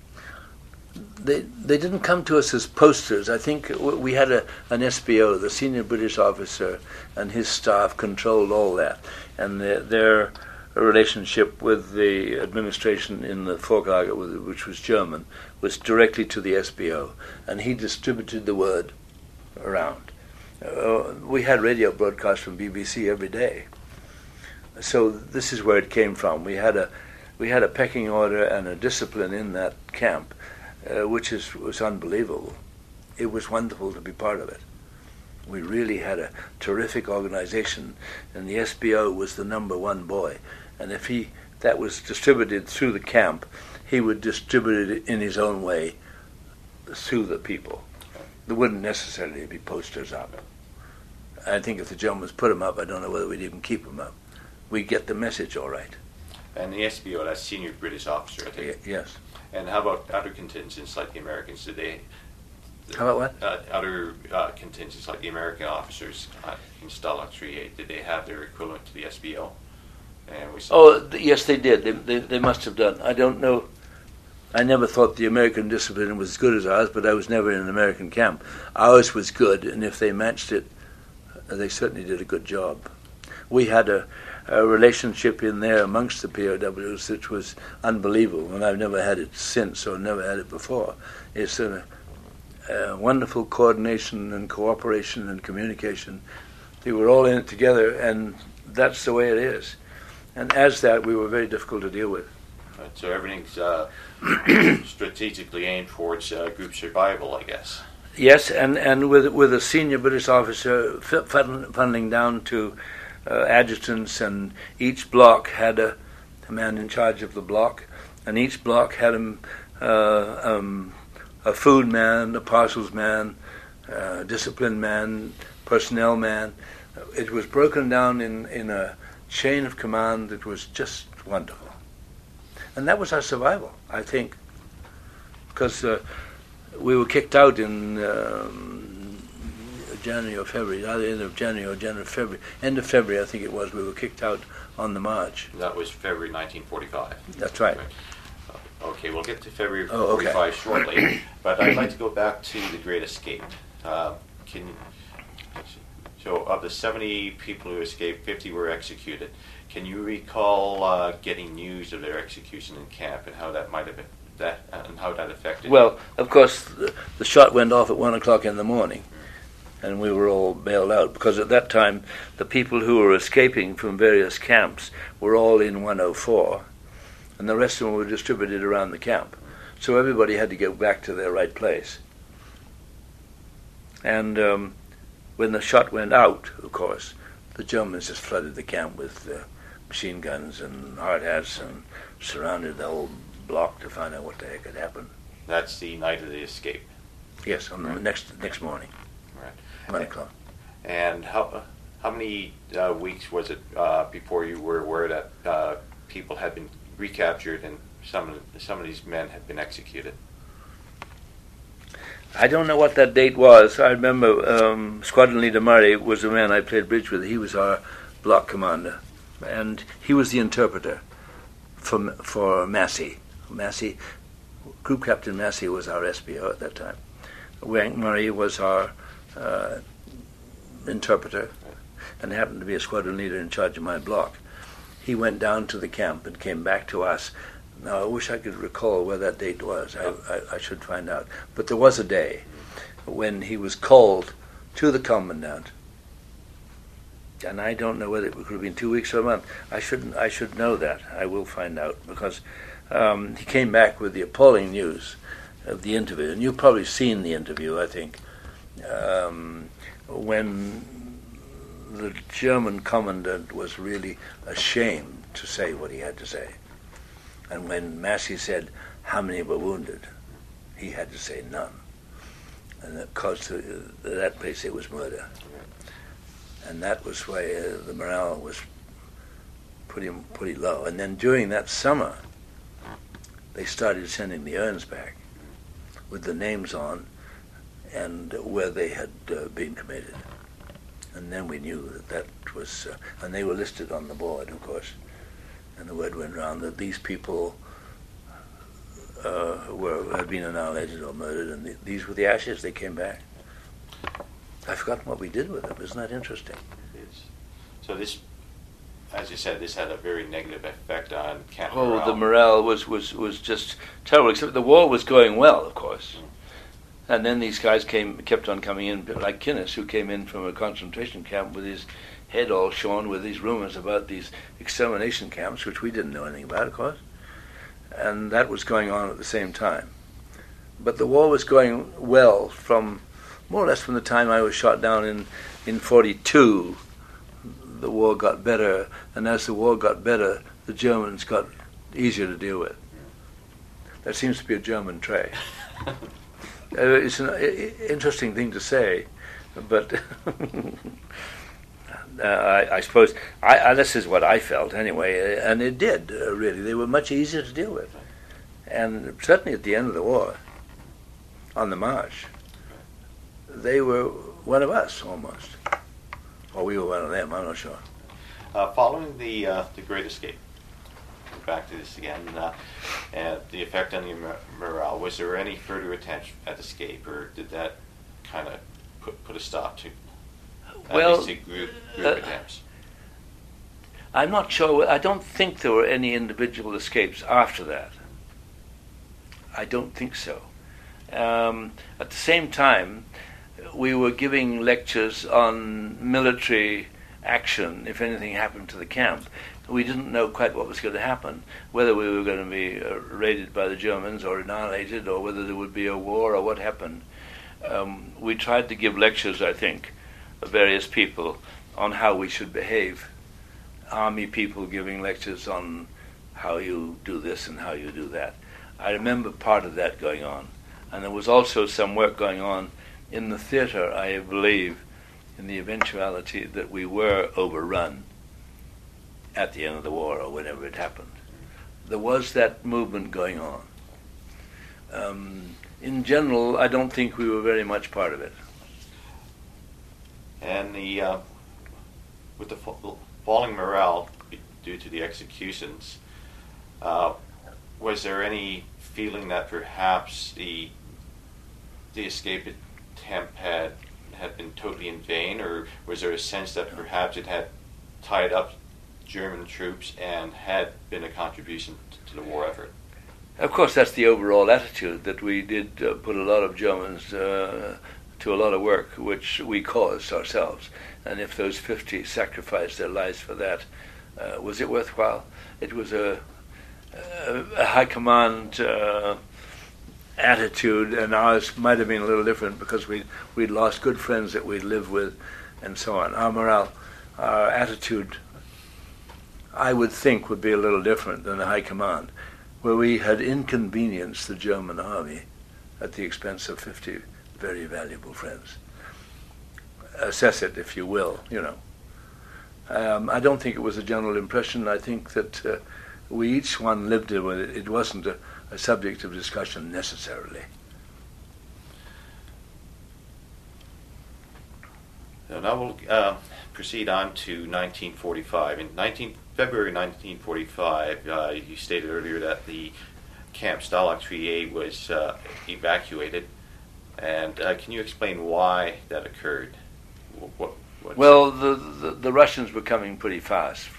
They didn't come to us as posters. I think we had an SBO, the senior British officer, and his staff controlled all that. And their relationship with the administration in the Vorlager, which was German, was directly to the SBO. And he distributed the word around. We had radio broadcasts from BBC every day. So this is where it came from. We had a pecking order and a discipline in that camp, which was unbelievable. It was wonderful to be part of it. We really had a terrific organization, and the SBO was the number one boy. And if that was distributed through the camp, he would distribute it in his own way through the people. There wouldn't necessarily be posters up. I think if the Germans put them up, I don't know whether we'd even keep them up. We'd get the message all right. And the SBO, that's senior British officer, I think. Yes. And how about other contingents like the Americans? Did they? How about what? Other contingents like the American officers in Stalag 3A, did they have their equivalent to the SBO? Yes, they did. They must have done. I don't know. I never thought the American discipline was as good as ours, but I was never in an American camp. Ours was good, and if they matched it, they certainly did a good job. We had a relationship in there amongst the POWs which was unbelievable, and I've never had it since or never had it before. It's a wonderful coordination and cooperation and communication. They were all in it together, and that's the way it is. And as that, we were very difficult to deal with. Right, so everything's strategically aimed towards group survival, I guess. Yes, and with a senior British officer funneling down to adjutants, and each block had a man in charge of the block, and each block had a food man, a parcels man, a discipline man, personnel man. It was broken down in a chain of command that was just wonderful. And that was our survival, I think, because we were kicked out in January or February, either end of January or February. End of February, I think it was, we were kicked out on the march. That was February 1945. That's right. Okay, we'll get to February 45 shortly, but I'd like to go back to the Great Escape. So of the 70 people who escaped, 50 were executed. Can you recall getting news of their execution in camp and how that might have and how that affected? Well, of course, the shot went off at 1 o'clock in the morning, and we were all bailed out because at that time the people who were escaping from various camps were all in 104, and the rest of them were distributed around the camp. So everybody had to go back to their right place. And when the shot went out, of course, the Germans just flooded the camp with machine guns and hard hats and surrounded the whole block to find out what the heck had happened. That's the night of the escape. Yes, on the next morning. Right. 1 o'clock. And how many weeks was it before you were aware that people had been recaptured and some of these men had been executed? I don't know what that date was. I remember Squadron Leader Murray was the man I played bridge with. He was our block commander, and he was the interpreter for Massey. Group Captain Massey was our SBO at that time. Wank Murray was our interpreter, and happened to be a squadron leader in charge of my block. He went down to the camp and came back to us. Now, I wish I could recall where that date was. I should find out. But there was a day when he was called to the commandant, and I don't know whether it could have been 2 weeks or a month. I should know that. I will find out, because he came back with the appalling news of the interview, and you've probably seen the interview, I think, when the German commandant was really ashamed to say what he had to say. And when Massey said how many were wounded, he had to say none. And because that place it was murder. And that was why the morale was pretty low. And then during that summer, they started sending the urns back with the names on and where they had been committed. And then we knew that was, and they were listed on the board, of course. And the word went round that these people had been annihilated or murdered, and these were the ashes. They came back. I've forgotten what we did with them. Isn't that interesting? Yes. So this, as you said, this had a very negative effect on camp morale. morale. The morale was just terrible. Except the war was going well, of course. And then these guys kept on coming in, like Kinnis, who came in from a concentration camp with his head all shorn with these rumors about these extermination camps, which we didn't know anything about, of course. And that was going on at the same time. But the war was going well from more or less from the time I was shot down in 42. The war got better, and as the war got better, the Germans got easier to deal with. That seems to be a German trait. It's an interesting thing to say, but I suppose this is what I felt anyway, and it did, really. They were much easier to deal with. And certainly at the end of the war, on the march, they were one of us, almost. Or we were one of them, I'm not sure. Following the Great Escape, back to this again, and the effect on the morale, was there any further attention at escape, or did that kind of put a stop to at least group attempts? I'm not sure. I don't think there were any individual escapes after that. I don't think so. At the same time, we were giving lectures on military action if anything happened to the camp. We didn't know quite what was going to happen, whether we were going to be raided by the Germans or annihilated, or whether there would be a war or what happened. We tried to give lectures, I think, of various people on how we should behave. Army people giving lectures on how you do this and how you do that. I remember part of that going on. And there was also some work going on in the theater, I believe, in the eventuality that we were overrun at the end of the war or whenever it happened. There was that movement going on. In general, I don't think we were very much part of it. And with the falling morale due to the executions, was there any feeling that perhaps the escape attempt had been totally in vain, or was there a sense that perhaps it had tied up German troops and had been a contribution to the war effort? Of course, that's the overall attitude, that we did put a lot of Germans to a lot of work, which we caused ourselves. And if those 50 sacrificed their lives for that, was it worthwhile? It was a high command attitude, and ours might have been a little different because we'd lost good friends that we'd lived with, and so on. Our morale, our attitude, I would think, would be a little different than the high command, where we had inconvenienced the German army at the expense of 50 very valuable friends. Assess it, if you will, you know. I don't think it was a general impression. I think that we each one lived it with it. It wasn't a subject of discussion necessarily. So now we'll proceed on to 1945. In February 1945, you stated earlier that the Camp Stalag 3A was evacuated. And can you explain why that occurred? Well, the Russians were coming pretty fast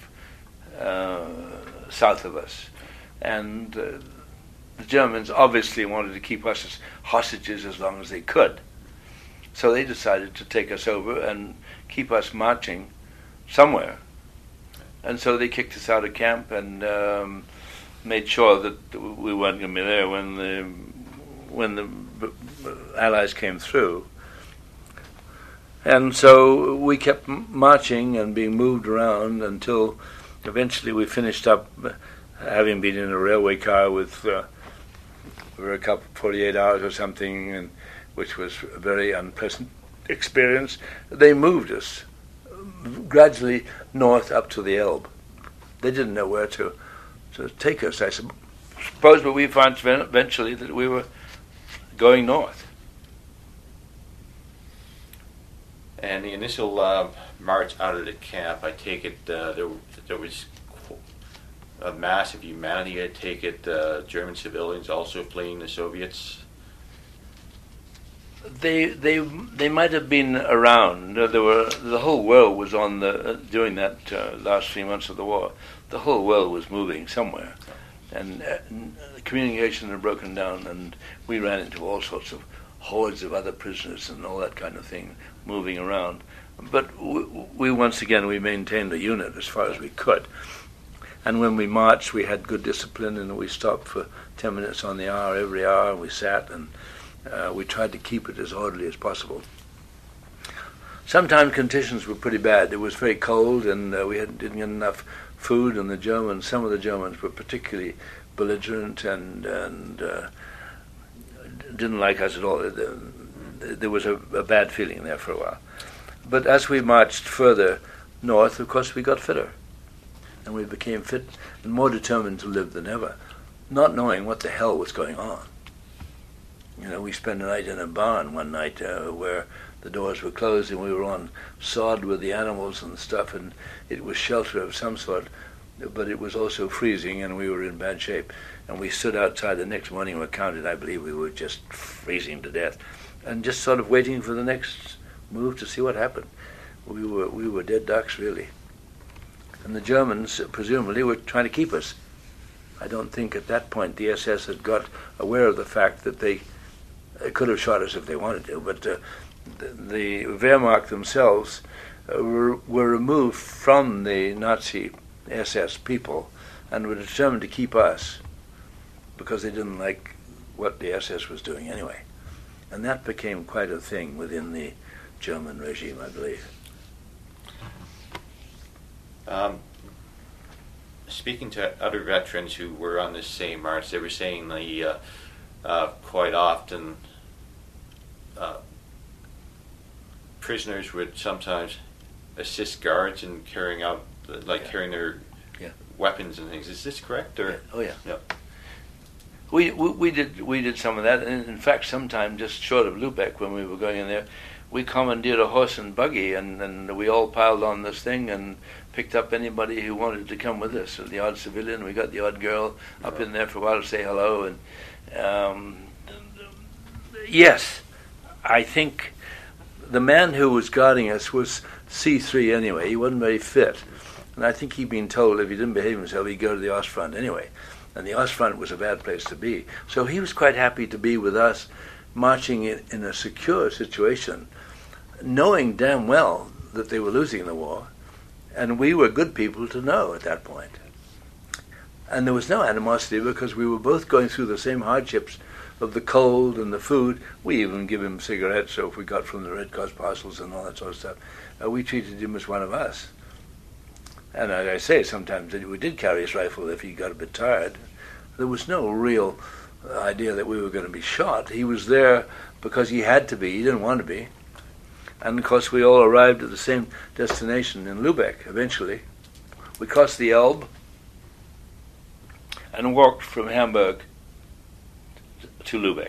south of us, and the Germans obviously wanted to keep us as hostages as long as they could. So they decided to take us over and keep us marching somewhere. And so they kicked us out of camp and made sure that we weren't going to be there when the Allies came through. And so we kept marching and being moved around until eventually we finished up having been in a railway car with for a couple 48 hours or something, and which was a very unpleasant experience. They moved us gradually north up to the Elbe. They didn't know where to take us, I suppose, but we found eventually that we were going north. And the initial march out of the camp, I take it there was a massive humanity. I take it German civilians also fleeing the Soviets. They might have been around. The whole world was on during that last 3 months of the war. The whole world was moving somewhere, and communication had broken down, and we ran into all sorts of hordes of other prisoners and all that kind of thing moving around. But we once again maintained a unit as far as we could. And when we marched, we had good discipline, and we stopped for 10 minutes on the hour every hour, and we sat, and we tried to keep it as orderly as possible. Sometimes conditions were pretty bad. It was very cold, and we didn't get enough food, and some of the Germans were particularly belligerent and didn't like us at all. There was a bad feeling there for a while. But as we marched further north, of course, we got fitter. And we became fit and more determined to live than ever, not knowing what the hell was going on. We spent a night in a barn one night where the doors were closed, and we were on sod with the animals and stuff, and it was shelter of some sort, but it was also freezing, and we were in bad shape. And we stood outside the next morning and we counted, I believe we were just freezing to death, and just sort of waiting for the next move to see what happened. We were dead ducks, really. And the Germans, presumably, were trying to keep us. I don't think at that point the SS had got aware of the fact that they could have shot us if they wanted to, but the Wehrmacht themselves were removed from the Nazi SS people and were determined to keep us because they didn't like what the SS was doing anyway. And that became quite a thing within the German regime, I believe. Speaking to other veterans who were on this same march, they were saying quite often prisoners would sometimes assist guards in carrying out, carrying their weapons and things. Is this correct? Or? Yeah. Oh yeah. Yep. We did some of that, and in fact, sometime just short of Lubeck, when we were going in there, we commandeered a horse and buggy, and we all piled on this thing and picked up anybody who wanted to come with us. The odd civilian, we got the odd girl up in there for a while to say hello, and yes, I think the man who was guarding us was C3 anyway. He wasn't very fit, and I think he'd been told if he didn't behave himself, he'd go to the Ostfront anyway. And the Ostfront was a bad place to be. So he was quite happy to be with us, marching in a secure situation, knowing damn well that they were losing the war, and we were good people to know at that point. And there was no animosity because we were both going through the same hardships of the cold and the food. We even give him cigarettes, so if we got from the Red Cross parcels and all that sort of stuff, we treated him as one of us. And as I say, sometimes we did carry his rifle if he got a bit tired. There was no real idea that we were going to be shot. He was there because he had to be. He didn't want to be. And, of course, we all arrived at the same destination in Lubeck eventually. We crossed the Elbe and walked from Hamburg to Lubeck,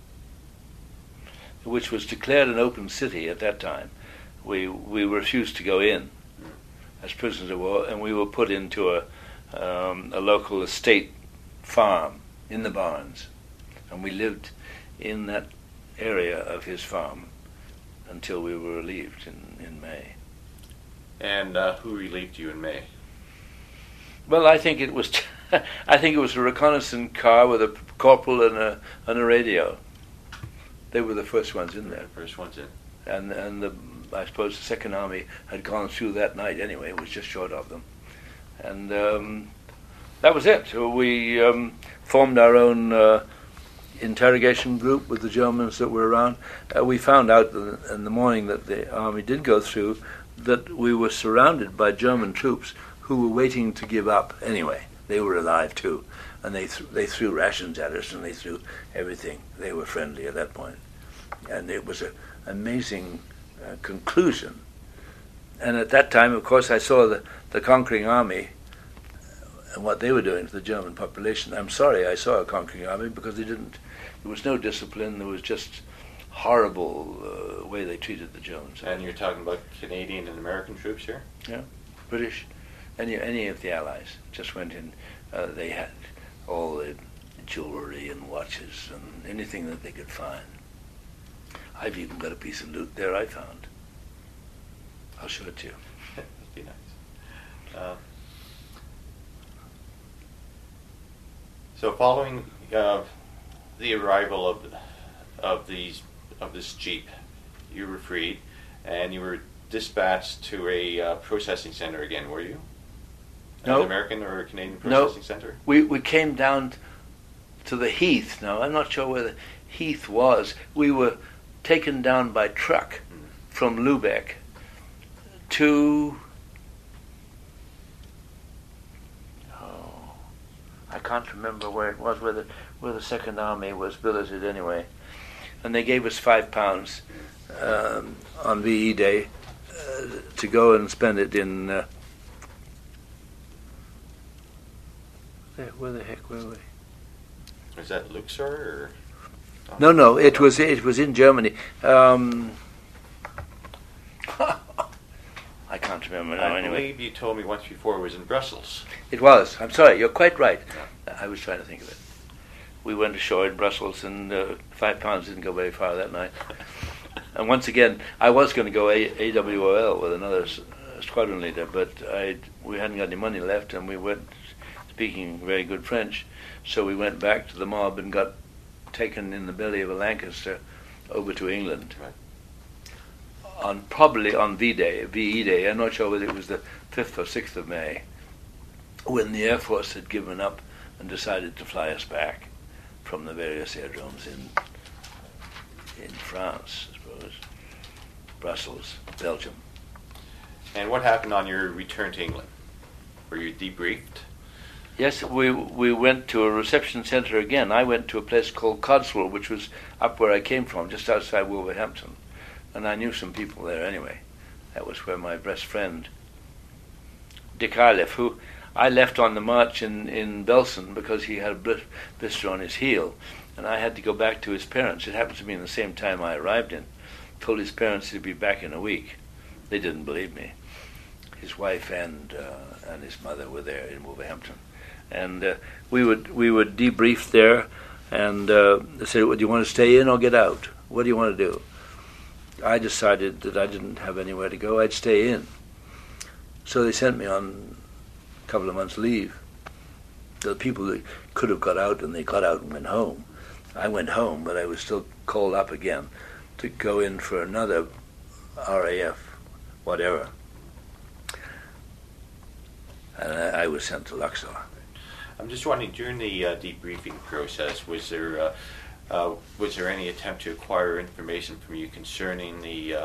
which was declared an open city at that time. We refused to go in as prisoners of war, and we were put into a local estate farm in the barns, and we lived in that area of his farm until we were relieved in May. And who relieved you in May? Well, I think it was I think it was a reconnaissance car with a corporal and a radio. They were the first ones in there. First ones in. And I suppose the Second Army had gone through that night anyway. It was just short of them. And that was it. So we formed our own interrogation group with the Germans that were around. We found out in the morning that the army did go through that we were surrounded by German troops who were waiting to give up anyway. They were alive too, and they threw rations at us, and they threw everything. They were friendly at that point, and it was an amazing conclusion. And at that time, of course, I saw the conquering army and what they were doing to the German population. I'm sorry I saw a conquering army because there was no discipline. There was just horrible way they treated the Germans. And you're talking about Canadian and American troops here? Yeah, British, any of the Allies just went in. They had all the jewelry and watches and anything that they could find. I've even got a piece of loot there I found. I'll show it to you. That'd be nice. So following the arrival of this jeep, you were freed, and you were dispatched to a processing center again. Were you? No. An American or a Canadian processing center? We came down to the Heath. Now I'm not sure where the Heath was. We were taken down by truck from Lubeck to. I can't remember where it was, where the Second Army was billeted anyway. And they gave us £5 on VE Day to go and spend it in. Where the heck were we? Was that Luxor or? No, it was in Germany. I can't remember now. I anyway, believe you told me once before it was in Brussels. it was. I'm sorry, you're quite right. I was trying to think of it. We went ashore in Brussels, and £5 didn't go very far that night. And once again, I was going to go AWOL with another squadron leader, but we hadn't got any money left, and we weren't speaking very good French, so we went back to the mob and got taken in the belly of a Lancaster over to England. Right. Probably on VE Day, I'm not sure whether it was the 5th or 6th of May, when the Air Force had given up and decided to fly us back from the various aerodromes in France, I suppose, Brussels, Belgium. And what happened on your return to England? Were you debriefed? Yes, we went to a reception centre again. I went to a place called Codswell, which was up where I came from, just outside Wolverhampton. And I knew some people there anyway. That was where my best friend, Dick Arliff, who I left on the march in Belsen because he had a blister on his heel. And I had to go back to his parents. It happened to be in the same time I arrived in. Told his parents he'd be back in a week. They didn't believe me. His wife and his mother were there in Wolverhampton. And we would debrief there, and they said, "Well, do you want to stay in or get out? What do you want to do?" I decided that I didn't have anywhere to go. I'd stay in. So they sent me on a couple of months' leave. The people that could have got out, and they got out and went home. I went home, but I was still called up again to go in for another RAF, whatever. And I was sent to Luxor. I'm just wondering, during the debriefing process, was there any attempt to acquire information from you concerning the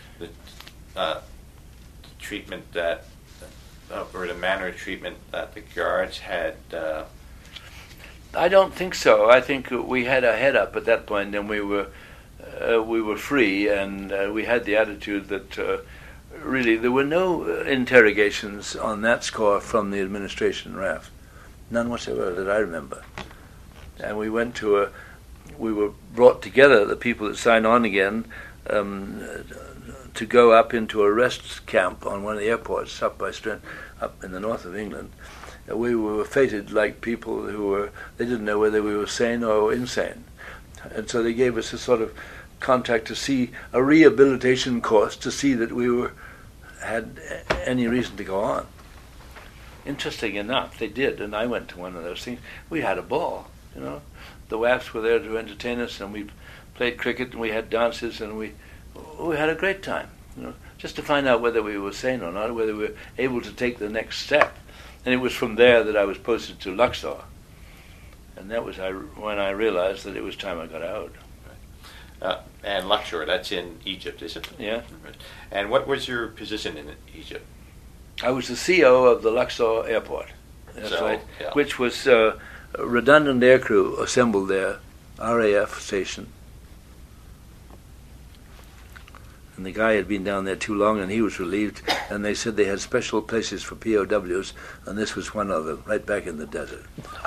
treatment that, or the manner of treatment that the guards had? I don't think so. I think we had our head up at that point, and we were free, and we had the attitude that really there were no interrogations on that score from the administration RAF. None whatsoever that I remember. And we went to we were brought together, the people that signed on again, to go up into a rest camp on one of the airports up in the north of England. We were fated like people they didn't know whether we were sane or insane. And so they gave us a sort of contact to see a rehabilitation course to see that we had any reason to go on. Interesting enough, they did, and I went to one of those things. We had a ball, The WAFs were there to entertain us, and we played cricket, and we had dances, and we had a great time, just to find out whether we were sane or not, whether we were able to take the next step. And it was from there that I was posted to Luxor, and that was when I realized that it was time I got out. And Luxor, that's in Egypt, is it? Yeah. And what was your position in Egypt? I was the CO of the Luxor airport. That's So, right. yeah. Which was redundant aircrew assembled there, RAF station. And the guy had been down there too long, and he was relieved. And they said they had special places for POWs, and this was one of them, right back in the desert.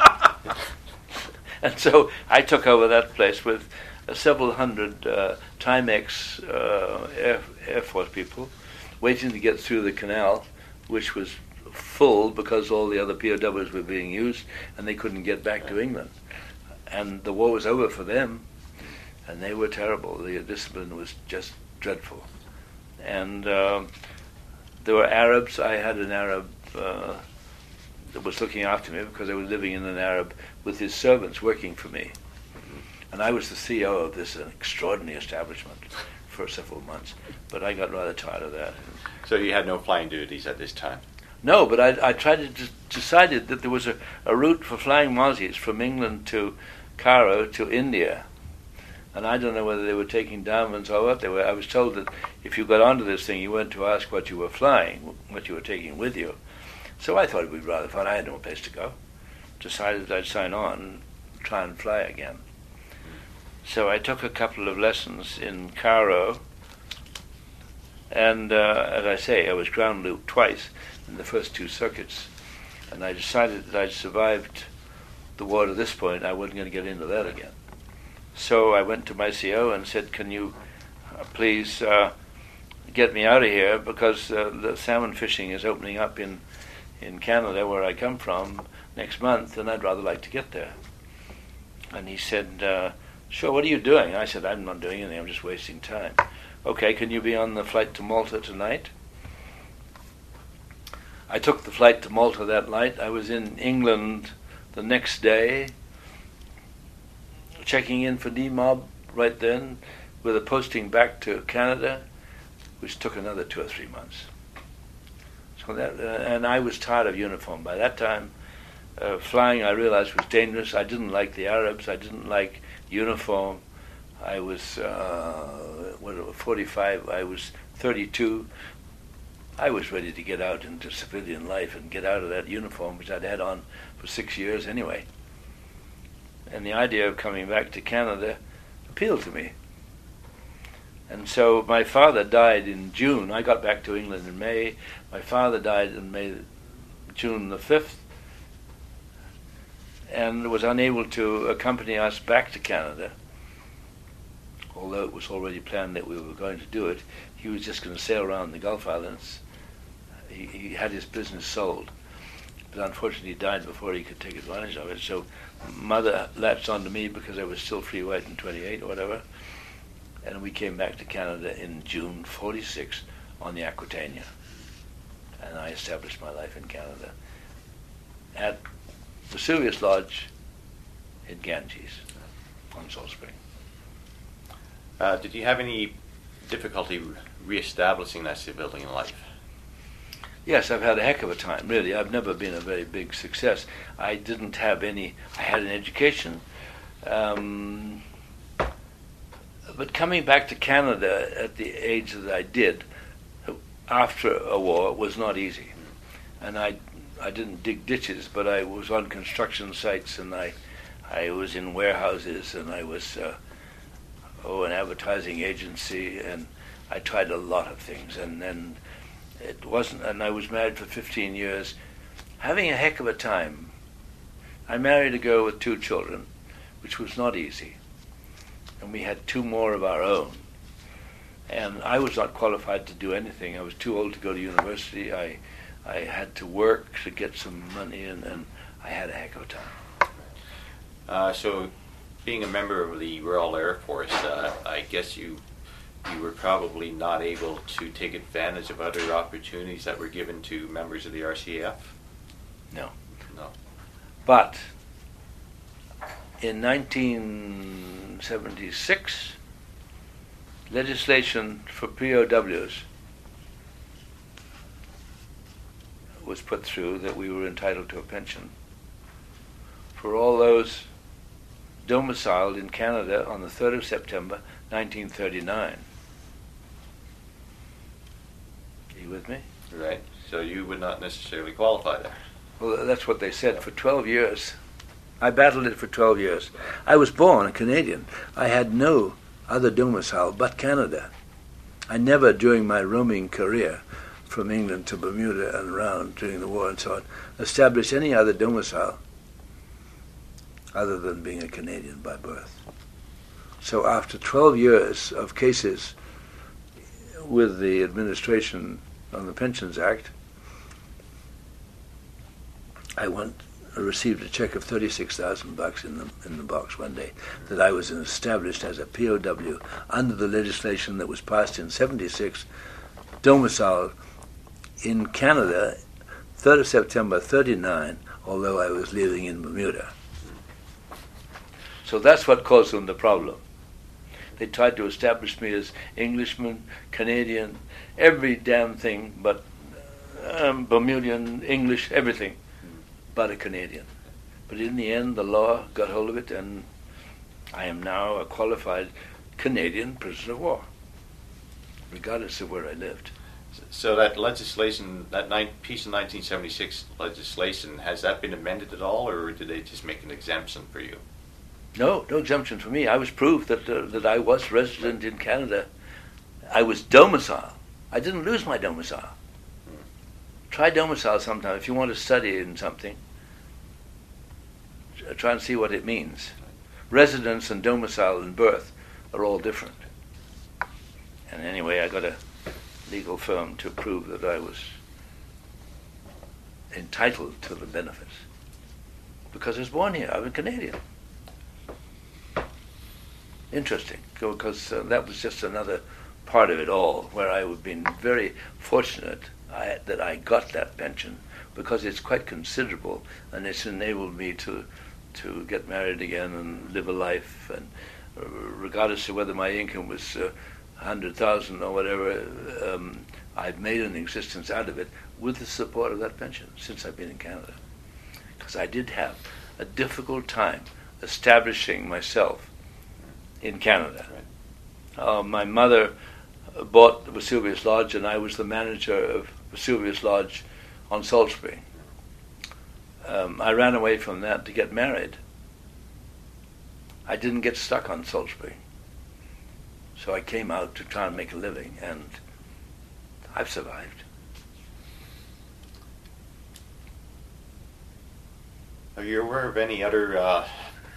And so I took over that place with several hundred Timex Air Force people, waiting to get through the canal, which was full because all the other POWs were being used, and they couldn't get back to England. And the war was over for them, and they were terrible. The discipline was just dreadful. And there were Arabs. I had an Arab that was looking after me because I was living in an Arab with his servants working for me. And I was the CEO of this extraordinary establishment for several months. But I got rather tired of that. So you had no flying duties at this time? No, but I tried to decided that there was a route for flying Mozzies from England to Cairo to India. And I don't know whether they were taking diamonds or what they were. I was told that if you got onto this thing, you went to ask what you were flying, what you were taking with you. So I thought it would be rather fun. I had no place to go. Decided I'd sign on and try and fly again. So I took a couple of lessons in Cairo. And as I say, I was ground looped twice in the first two circuits. And I decided that I'd survived the war to this point. I wasn't going to get into that again. So I went to my CO and said, can you please get me out of here, because the salmon fishing is opening up in Canada, where I come from, next month, and I'd rather like to get there. And he said, sure, what are you doing? I said, I'm not doing anything, I'm just wasting time. Okay, can you be on the flight to Malta tonight? I took the flight to Malta that night. I was in England the next day, checking in for DMOB right then, with a posting back to Canada, which took another 2 or 3 months. So that, and I was tired of uniform. By that time, flying, I realized, was dangerous. I didn't like the Arabs. I didn't like uniform. I was 45. I was 32. I was ready to get out into civilian life and get out of that uniform, which I'd had on for 6 years anyway. And the idea of coming back to Canada appealed to me. And so my father died in June. I got back to England in May. My father died in June the 5th, and was unable to accompany us back to Canada. Although it was already planned that we were going to do it, he was just going to sail around the Gulf Islands. He had his business sold, but unfortunately he died before he could take advantage of it. So Mother latched onto me because I was still free white and 28 or whatever, and we came back to Canada in June '46 on the Aquitania, and I established my life in Canada at Vesuvius Lodge in Ganges on Salt Spring. Did you have any difficulty re-establishing that civilian life? Yes, I've had a heck of a time, really. I've never been a very big success. I didn't have any. I had an education. But coming back to Canada at the age that I did, after a war, was not easy. And I didn't dig ditches, but I was on construction sites, and I was in warehouses, and I was an advertising agency, and I tried a lot of things, and then it wasn't, and I was married for 15 years, having a heck of a time. I married a girl with 2 children, which was not easy, and we had 2 more of our own, and I was not qualified to do anything. I was too old to go to university. I had to work to get some money, and I had a heck of a time. So, being a member of the Royal Air Force, I guess you were probably not able to take advantage of other opportunities that were given to members of the RCAF? No. No. But in 1976, legislation for POWs was put through that we were entitled to a pension for all those domiciled in Canada on the 3rd of September 1939. Are you with me? Right. So you would not necessarily qualify there. Well, that's what they said. For 12 years. I battled it for 12 years. I was born a Canadian. I had no other domicile but Canada. I never, during my roaming career from England to Bermuda and around during the war and so on, established any other domicile other than being a Canadian by birth. So after 12 years of cases with the administration on the Pensions Act, I received a check of $36,000 in the box one day that I was established as a POW under the legislation that was passed in '76, domiciled in Canada, 3rd of September '39, although I was living in Bermuda. So that's what caused them the problem. They tried to establish me as Englishman, Canadian, every damn thing but Bermudian, English, everything but a Canadian. But in the end, the law got hold of it, and I am now a qualified Canadian prisoner of war, regardless of where I lived. So that legislation, that piece of 1976 legislation, has that been amended at all, or did they just make an exemption for you? No exemption for me. I was proved that I was resident in Canada. I was domiciled. I didn't lose my domicile. Try domicile sometime. If you want to study in something, try and see what it means. Residence and domicile and birth are all different. And anyway, I got a legal firm to prove that I was entitled to the benefits because I was born here. I'm a Canadian. Interesting, because that was just another part of it all, where I would have been very fortunate that I got that pension, because it's quite considerable, and it's enabled me to get married again and live a life, and regardless of whether my income was 100,000 or whatever, I've made an existence out of it with the support of that pension since I've been in Canada. Because I did have a difficult time establishing myself in Canada. My mother bought the Vesuvius Lodge, and I was the manager of Vesuvius Lodge on Salt Spring. I ran away from that to get married. I didn't get stuck on Salt Spring. So I came out to try and make a living, and I've survived. Are you aware of any other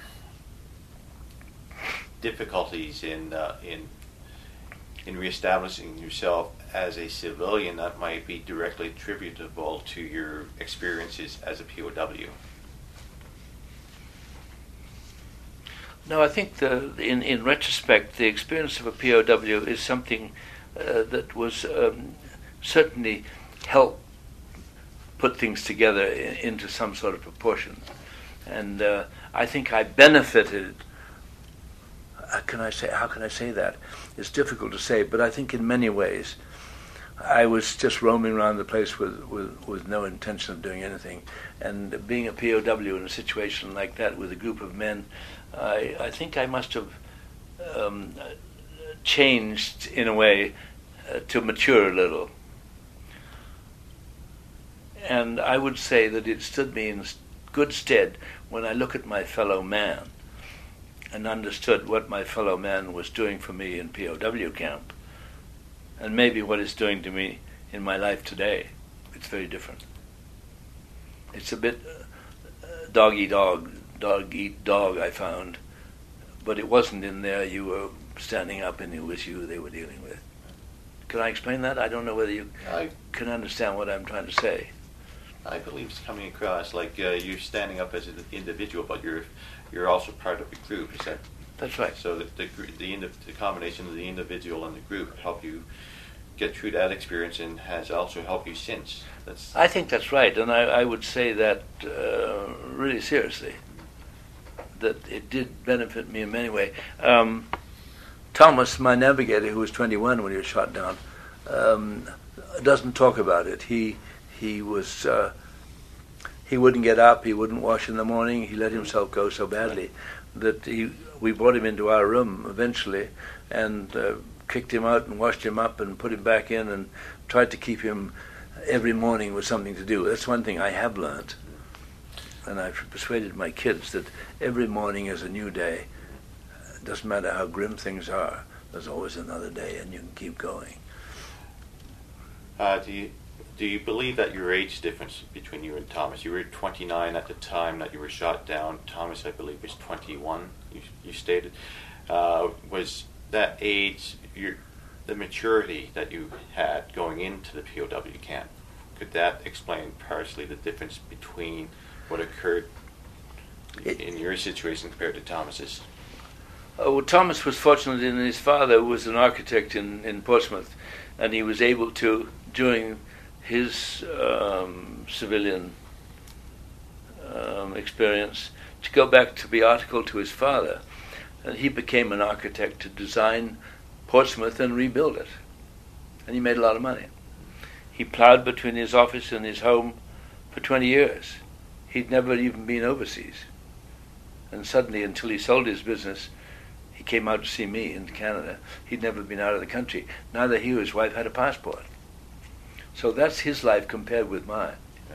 difficulties in reestablishing yourself as a civilian that might be directly attributable to your experiences as a POW? No, I think in retrospect, the experience of a POW is something that was certainly helped put things together into some sort of proportion, and I think I benefited. How can I say that? It's difficult to say, but I think in many ways I was just roaming around the place with no intention of doing anything. And being a POW in a situation like that with a group of men, I think I must have changed in a way to mature a little. And I would say that it stood me in good stead when I look at my fellow man and understood what my fellow man was doing for me in POW camp, and maybe what it's doing to me in my life today. It's very different. It's a bit dog eat dog, I found, but it wasn't in there. You were standing up and it was you they were dealing with. Can I explain that? I don't know whether you can understand what I'm trying to say. I believe it's coming across like you're standing up as an individual, but you're also part of a group. Is that? That's right. So the combination of the individual and the group help you get through that experience, and has also helped you since. I think that's right, and I would say that really seriously, that it did benefit me in many ways. Thomas, my navigator, who was 21 when he was shot down, doesn't talk about it. He wouldn't get up. He wouldn't wash in the morning. He let himself go so badly that we brought him into our room eventually, and kicked him out and washed him up and put him back in, and tried to keep him every morning with something to do. That's one thing I have learned. and I've persuaded my kids that every morning is a new day. It doesn't matter how grim things are, there's always another day, and you can keep going. Do you believe that your age difference between you and Thomas? You were 29 at the time that you were shot down. Thomas, I believe, was 21. You stated. Was that age the maturity that you had going into the POW camp? Could that explain partially the difference between what occurred in your situation compared to Thomas's? Well, Thomas was fortunate in his father was an architect in Portsmouth, and he was able to, during his civilian experience, to go back to be articled to his father. And he became an architect to design Portsmouth and rebuild it. And he made a lot of money. He plowed between his office and his home for 20 years. He'd never even been overseas. And suddenly, until he sold his business, he came out to see me in Canada. He'd never been out of the country. Neither he or his wife had a passport. So that's his life compared with mine.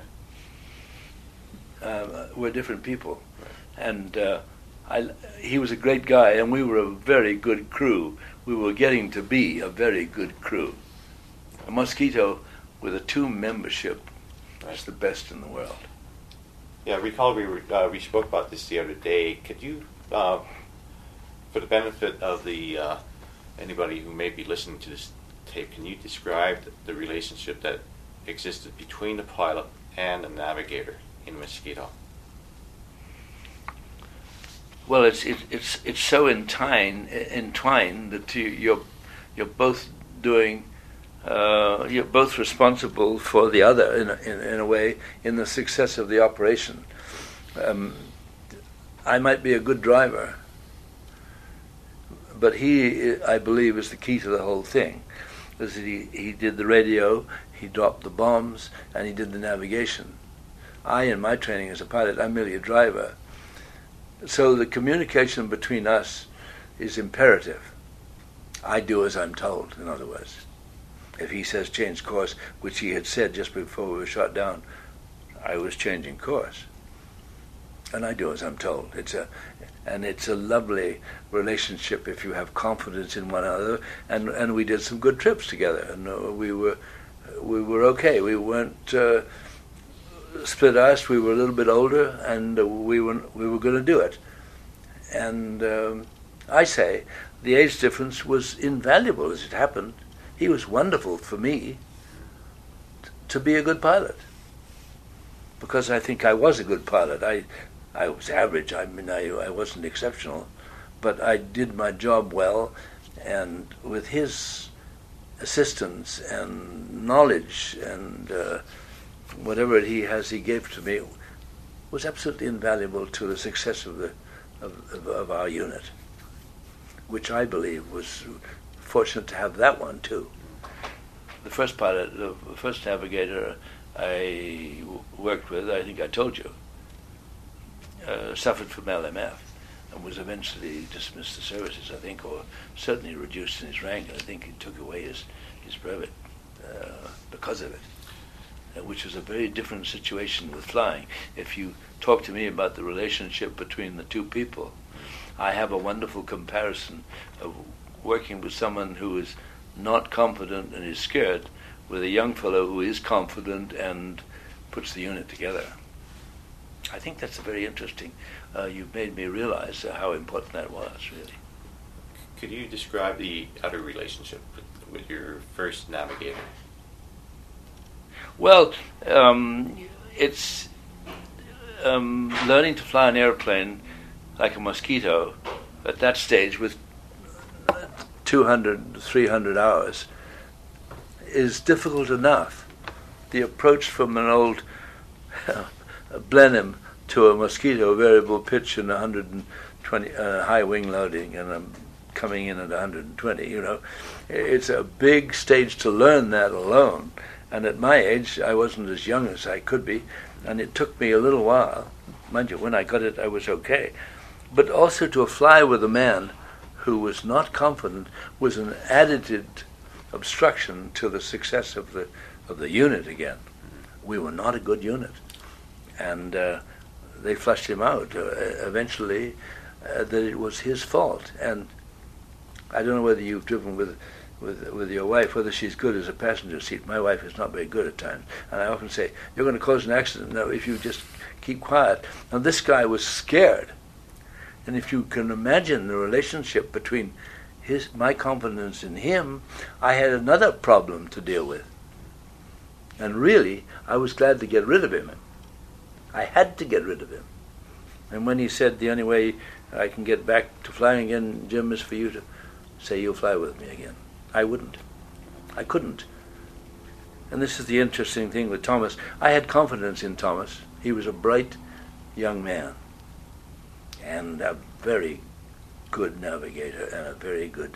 We're different people. And he was a great guy, and we were a very good crew. We were getting to be a very good crew. A Mosquito with a 2 membership is the best in the world. Yeah, I recall we spoke about this the other day. Could you, for the benefit of the anybody who may be listening to this tape, can you describe the relationship that existed between the pilot and the navigator in Mosquito? Well, it's so entwined that you're both doing. You're both responsible for the other in a way in the success of the operation. I might be a good driver, but he, I believe, is the key to the whole thing. Because he did the radio, he dropped the bombs, and he did the navigation. In my training as a pilot, I'm merely a driver. So the communication between us is imperative. I do as I'm told, in other words. If he says change course, which he had said just before we were shot down, I was changing course. And I do as I'm told. It's a lovely relationship if you have confidence in one another. And we did some good trips together, and we were okay. We weren't split-assed. We were a little bit older, and we were going to do it. And I say the age difference was invaluable as it happened. He was wonderful for me to be a good pilot, because I think I was a good pilot. I was average. I mean, I wasn't exceptional, but I did my job well, and with his assistance and knowledge and whatever he gave to me was absolutely invaluable to the success of our unit, which I believe was fortunate to have that one too. The first pilot, the first navigator I worked with, I think I told you, suffered from LMF and was eventually dismissed the services, I think, or certainly reduced in his rank. I think he took away his brevet because of it, which was a very different situation with flying. If you talk to me about the relationship between the two people, I have a wonderful comparison of working with someone who is not confident and is scared with a young fellow who is confident and puts the unit together. I think that's very interesting. You've made me realize how important that was, really. Could you describe the other relationship with your first navigator? Well, it's learning to fly an airplane like a Mosquito at that stage with 200, 300 hours is difficult enough. The approach from an old Blenheim to a Mosquito, variable pitch and 120 high wing loading, and I'm coming in at 120, it's a big stage to learn that alone. And at my age, I wasn't as young as I could be, and it took me a little while. Mind you, when I got it, I was okay. But also to fly with a man who was not confident was an added obstruction to the success of the unit again. We were not a good unit. And they flushed him out eventually, that it was his fault. And I don't know whether you've driven with your wife, whether she's good as a passenger seat. My wife is not very good at times. And I often say, you're going to cause an accident now if you just keep quiet. And this guy was scared. And if you can imagine the relationship between my confidence in him, I had another problem to deal with. And really, I was glad to get rid of him. I had to get rid of him. And when he said the only way I can get back to flying again, Jim, is for you to say you'll fly with me again, I wouldn't. I couldn't. And this is the interesting thing with Thomas. I had confidence in Thomas. He was a bright young man and a very good navigator and a very good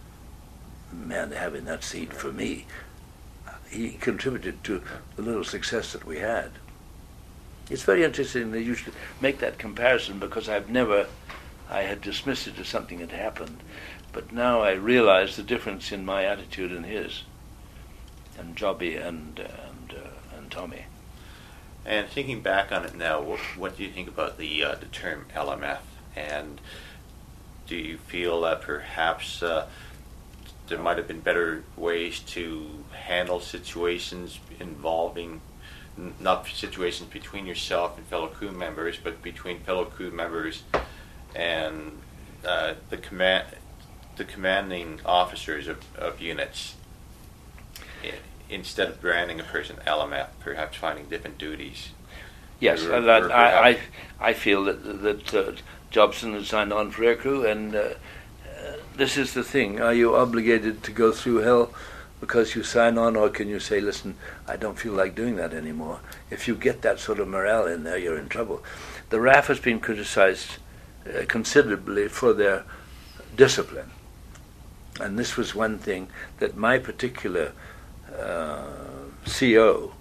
man to have in that seat for me. He contributed to the little success that we had. It's very interesting that you should make that comparison, because I had dismissed it as something that happened, but now I realize the difference in my attitude and his, and Jobby and Tommy. And thinking back on it now, what do you think about the term LMF? And do you feel that perhaps there might have been better ways to handle situations involving, not situations between yourself and fellow crew members, but between fellow crew members and the commanding officers of units? Instead of branding a person LMF, perhaps finding different duties. Yes, I feel that Jobson has signed on for aircrew, and this is the thing. Are you obligated to go through hell because you sign on, or can you say, listen, I don't feel like doing that anymore? If you get that sort of morale in there, you're in trouble. The RAF has been criticized considerably for their discipline. And this was one thing that my particular CO,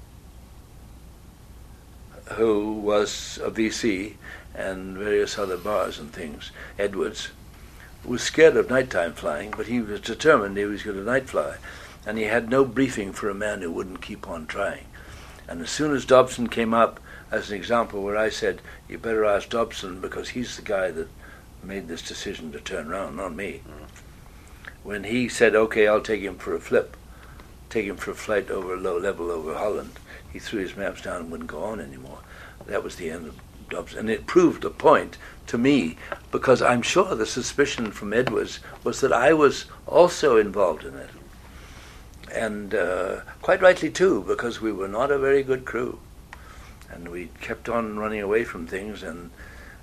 who was a VC and various other bars and things, Edwards, was scared of nighttime flying, but he was determined he was going to night fly. And he had no briefing for a man who wouldn't keep on trying. And as soon as Dobson came up as an example where I said, you better ask Dobson because he's the guy that made this decision to turn around, not me. When he said, okay, I'll take him for a flip, take him for a flight over low level over Holland, he threw his maps down and wouldn't go on anymore. That was the end of Dobson. And it proved a point to me, because I'm sure the suspicion from Edwards was that I was also involved in it. And quite rightly too, because we were not a very good crew. And we kept on running away from things, and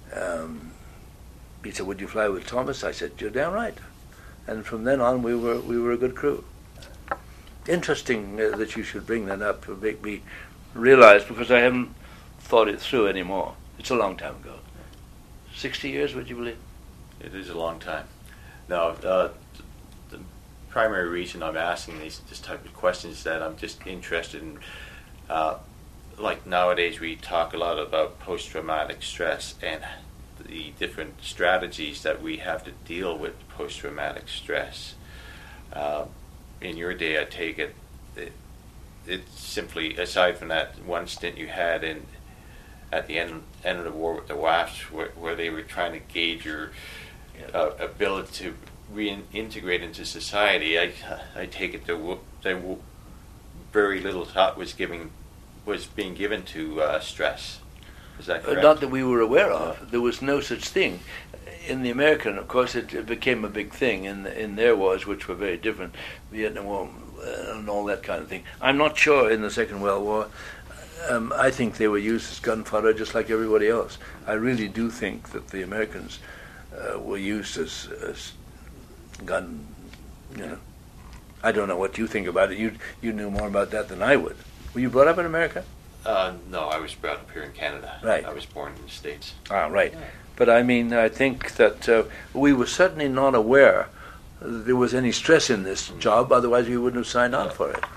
he said, would you fly with Thomas? I said, you're damn right. And from then on, we were a good crew. Interesting that you should bring that up to make me realize, because I haven't thought it through anymore. It's a long time ago. 60 years, would you believe? It is a long time. No, the primary reason I'm asking this type of questions is that I'm just interested in, like nowadays we talk a lot about post-traumatic stress and the different strategies that we have to deal with post-traumatic stress. In your day, I take it, it's simply, aside from that one stint you had at the end of the war with the WAFs, where they were trying to gauge your ability to reintegrate into society, I take it that very little thought was being given to stress. Is that correct? Not that we were aware of. There was no such thing. In the American, of course, it became a big thing in their wars, which were very different, Vietnam War and all that kind of thing. I'm not sure in the Second World War. I think they were used as gun fodder just like everybody else. I really do think that the Americans were used as gun, I don't know what you think about it. You knew more about that than I would. Were you brought up in America? No, I was brought up here in Canada. Right. I was born in the States. Ah, right. But I mean, I think that we were certainly not aware there was any stress in this job, otherwise we wouldn't have signed on for it.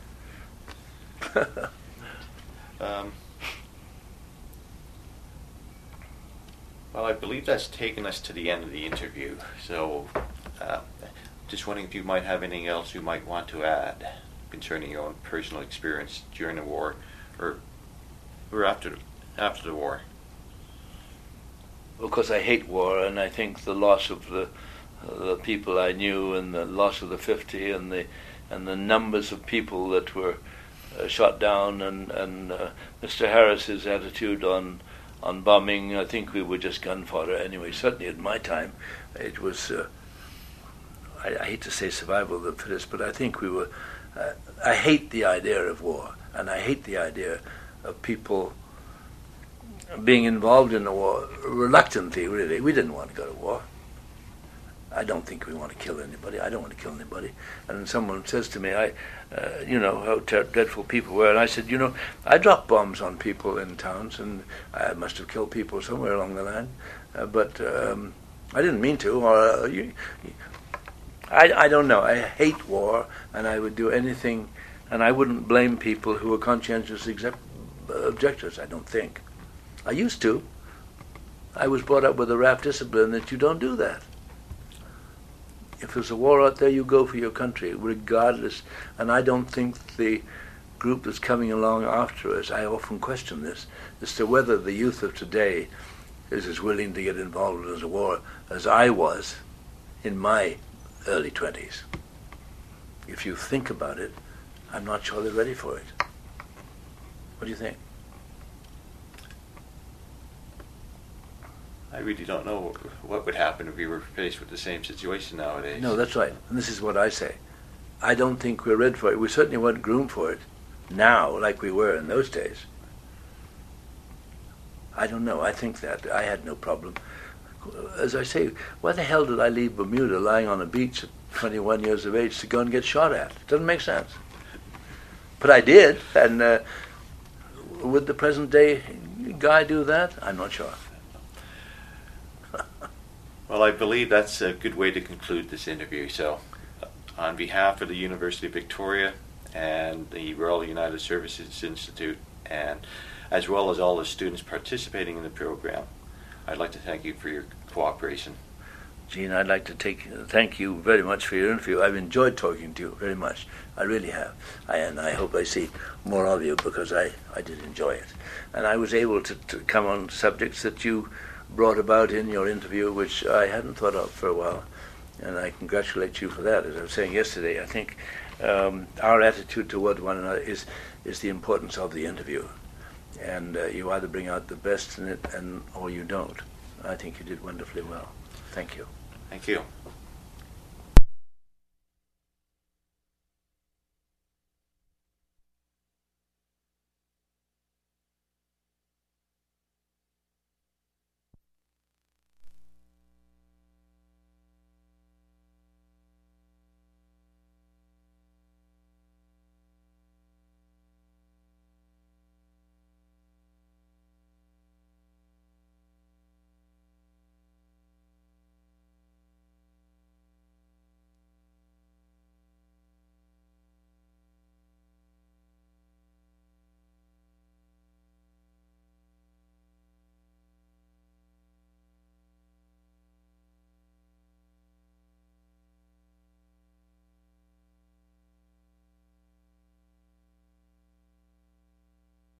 Well, I believe that's taken us to the end of the interview. So, just wondering if you might have anything else you might want to add concerning your own personal experience during the war or after the war. of course, I hate war, and I think the loss of the people I knew, and the loss of the 50, and the numbers of people that were shot down, and Mr. Harris's attitude on bombing. I think we were just gun fodder anyway. Certainly at my time, it was. I hate to say survival of the fittest, but I think we were. I hate the idea of war, and I hate the idea of people being involved in a war reluctantly. Really, we didn't want to go to war. I don't think we want to kill anybody. I don't want to kill anybody. And someone says to me, how dreadful people were. And I said, I dropped bombs on people in towns, and I must have killed people somewhere along the line. But I didn't mean to. I don't know. I hate war, and I would do anything, and I wouldn't blame people who were conscientious objectors, I don't think. I used to. I was brought up with a RAF discipline that you don't do that. If there's a war out there, you go for your country, regardless. And I don't think the group that's coming along after us, I often question this, as to whether the youth of today is as willing to get involved in a war as I was in my early 20s. If you think about it, I'm not sure they're ready for it. What do you think? I really don't know what would happen if we were faced with the same situation nowadays. No, that's right. And this is what I say. I don't think we're ready for it. We certainly weren't groomed for it now like we were in those days. I don't know. I think that I had no problem. As I say, why the hell did I leave Bermuda lying on a beach at 21 years of age to go and get shot at? It doesn't make sense. But I did. And would the present day guy do that? I'm not sure. Well, I believe that's a good way to conclude this interview. So, on behalf of the University of Victoria and the Royal United Services Institute, and as well as all the students participating in the program, I'd like to thank you for your cooperation. Gene, I'd like to thank you very much for your interview. I've enjoyed talking to you very much. I really have. And I hope I see more of you, because I did enjoy it. And I was able to come on subjects that you brought about in your interview, which I hadn't thought of for a while, and I congratulate you for that. As I was saying yesterday, I think our attitude toward one another is the importance of the interview, and you either bring out the best in it or you don't. I think you did wonderfully well. Thank you. Thank you.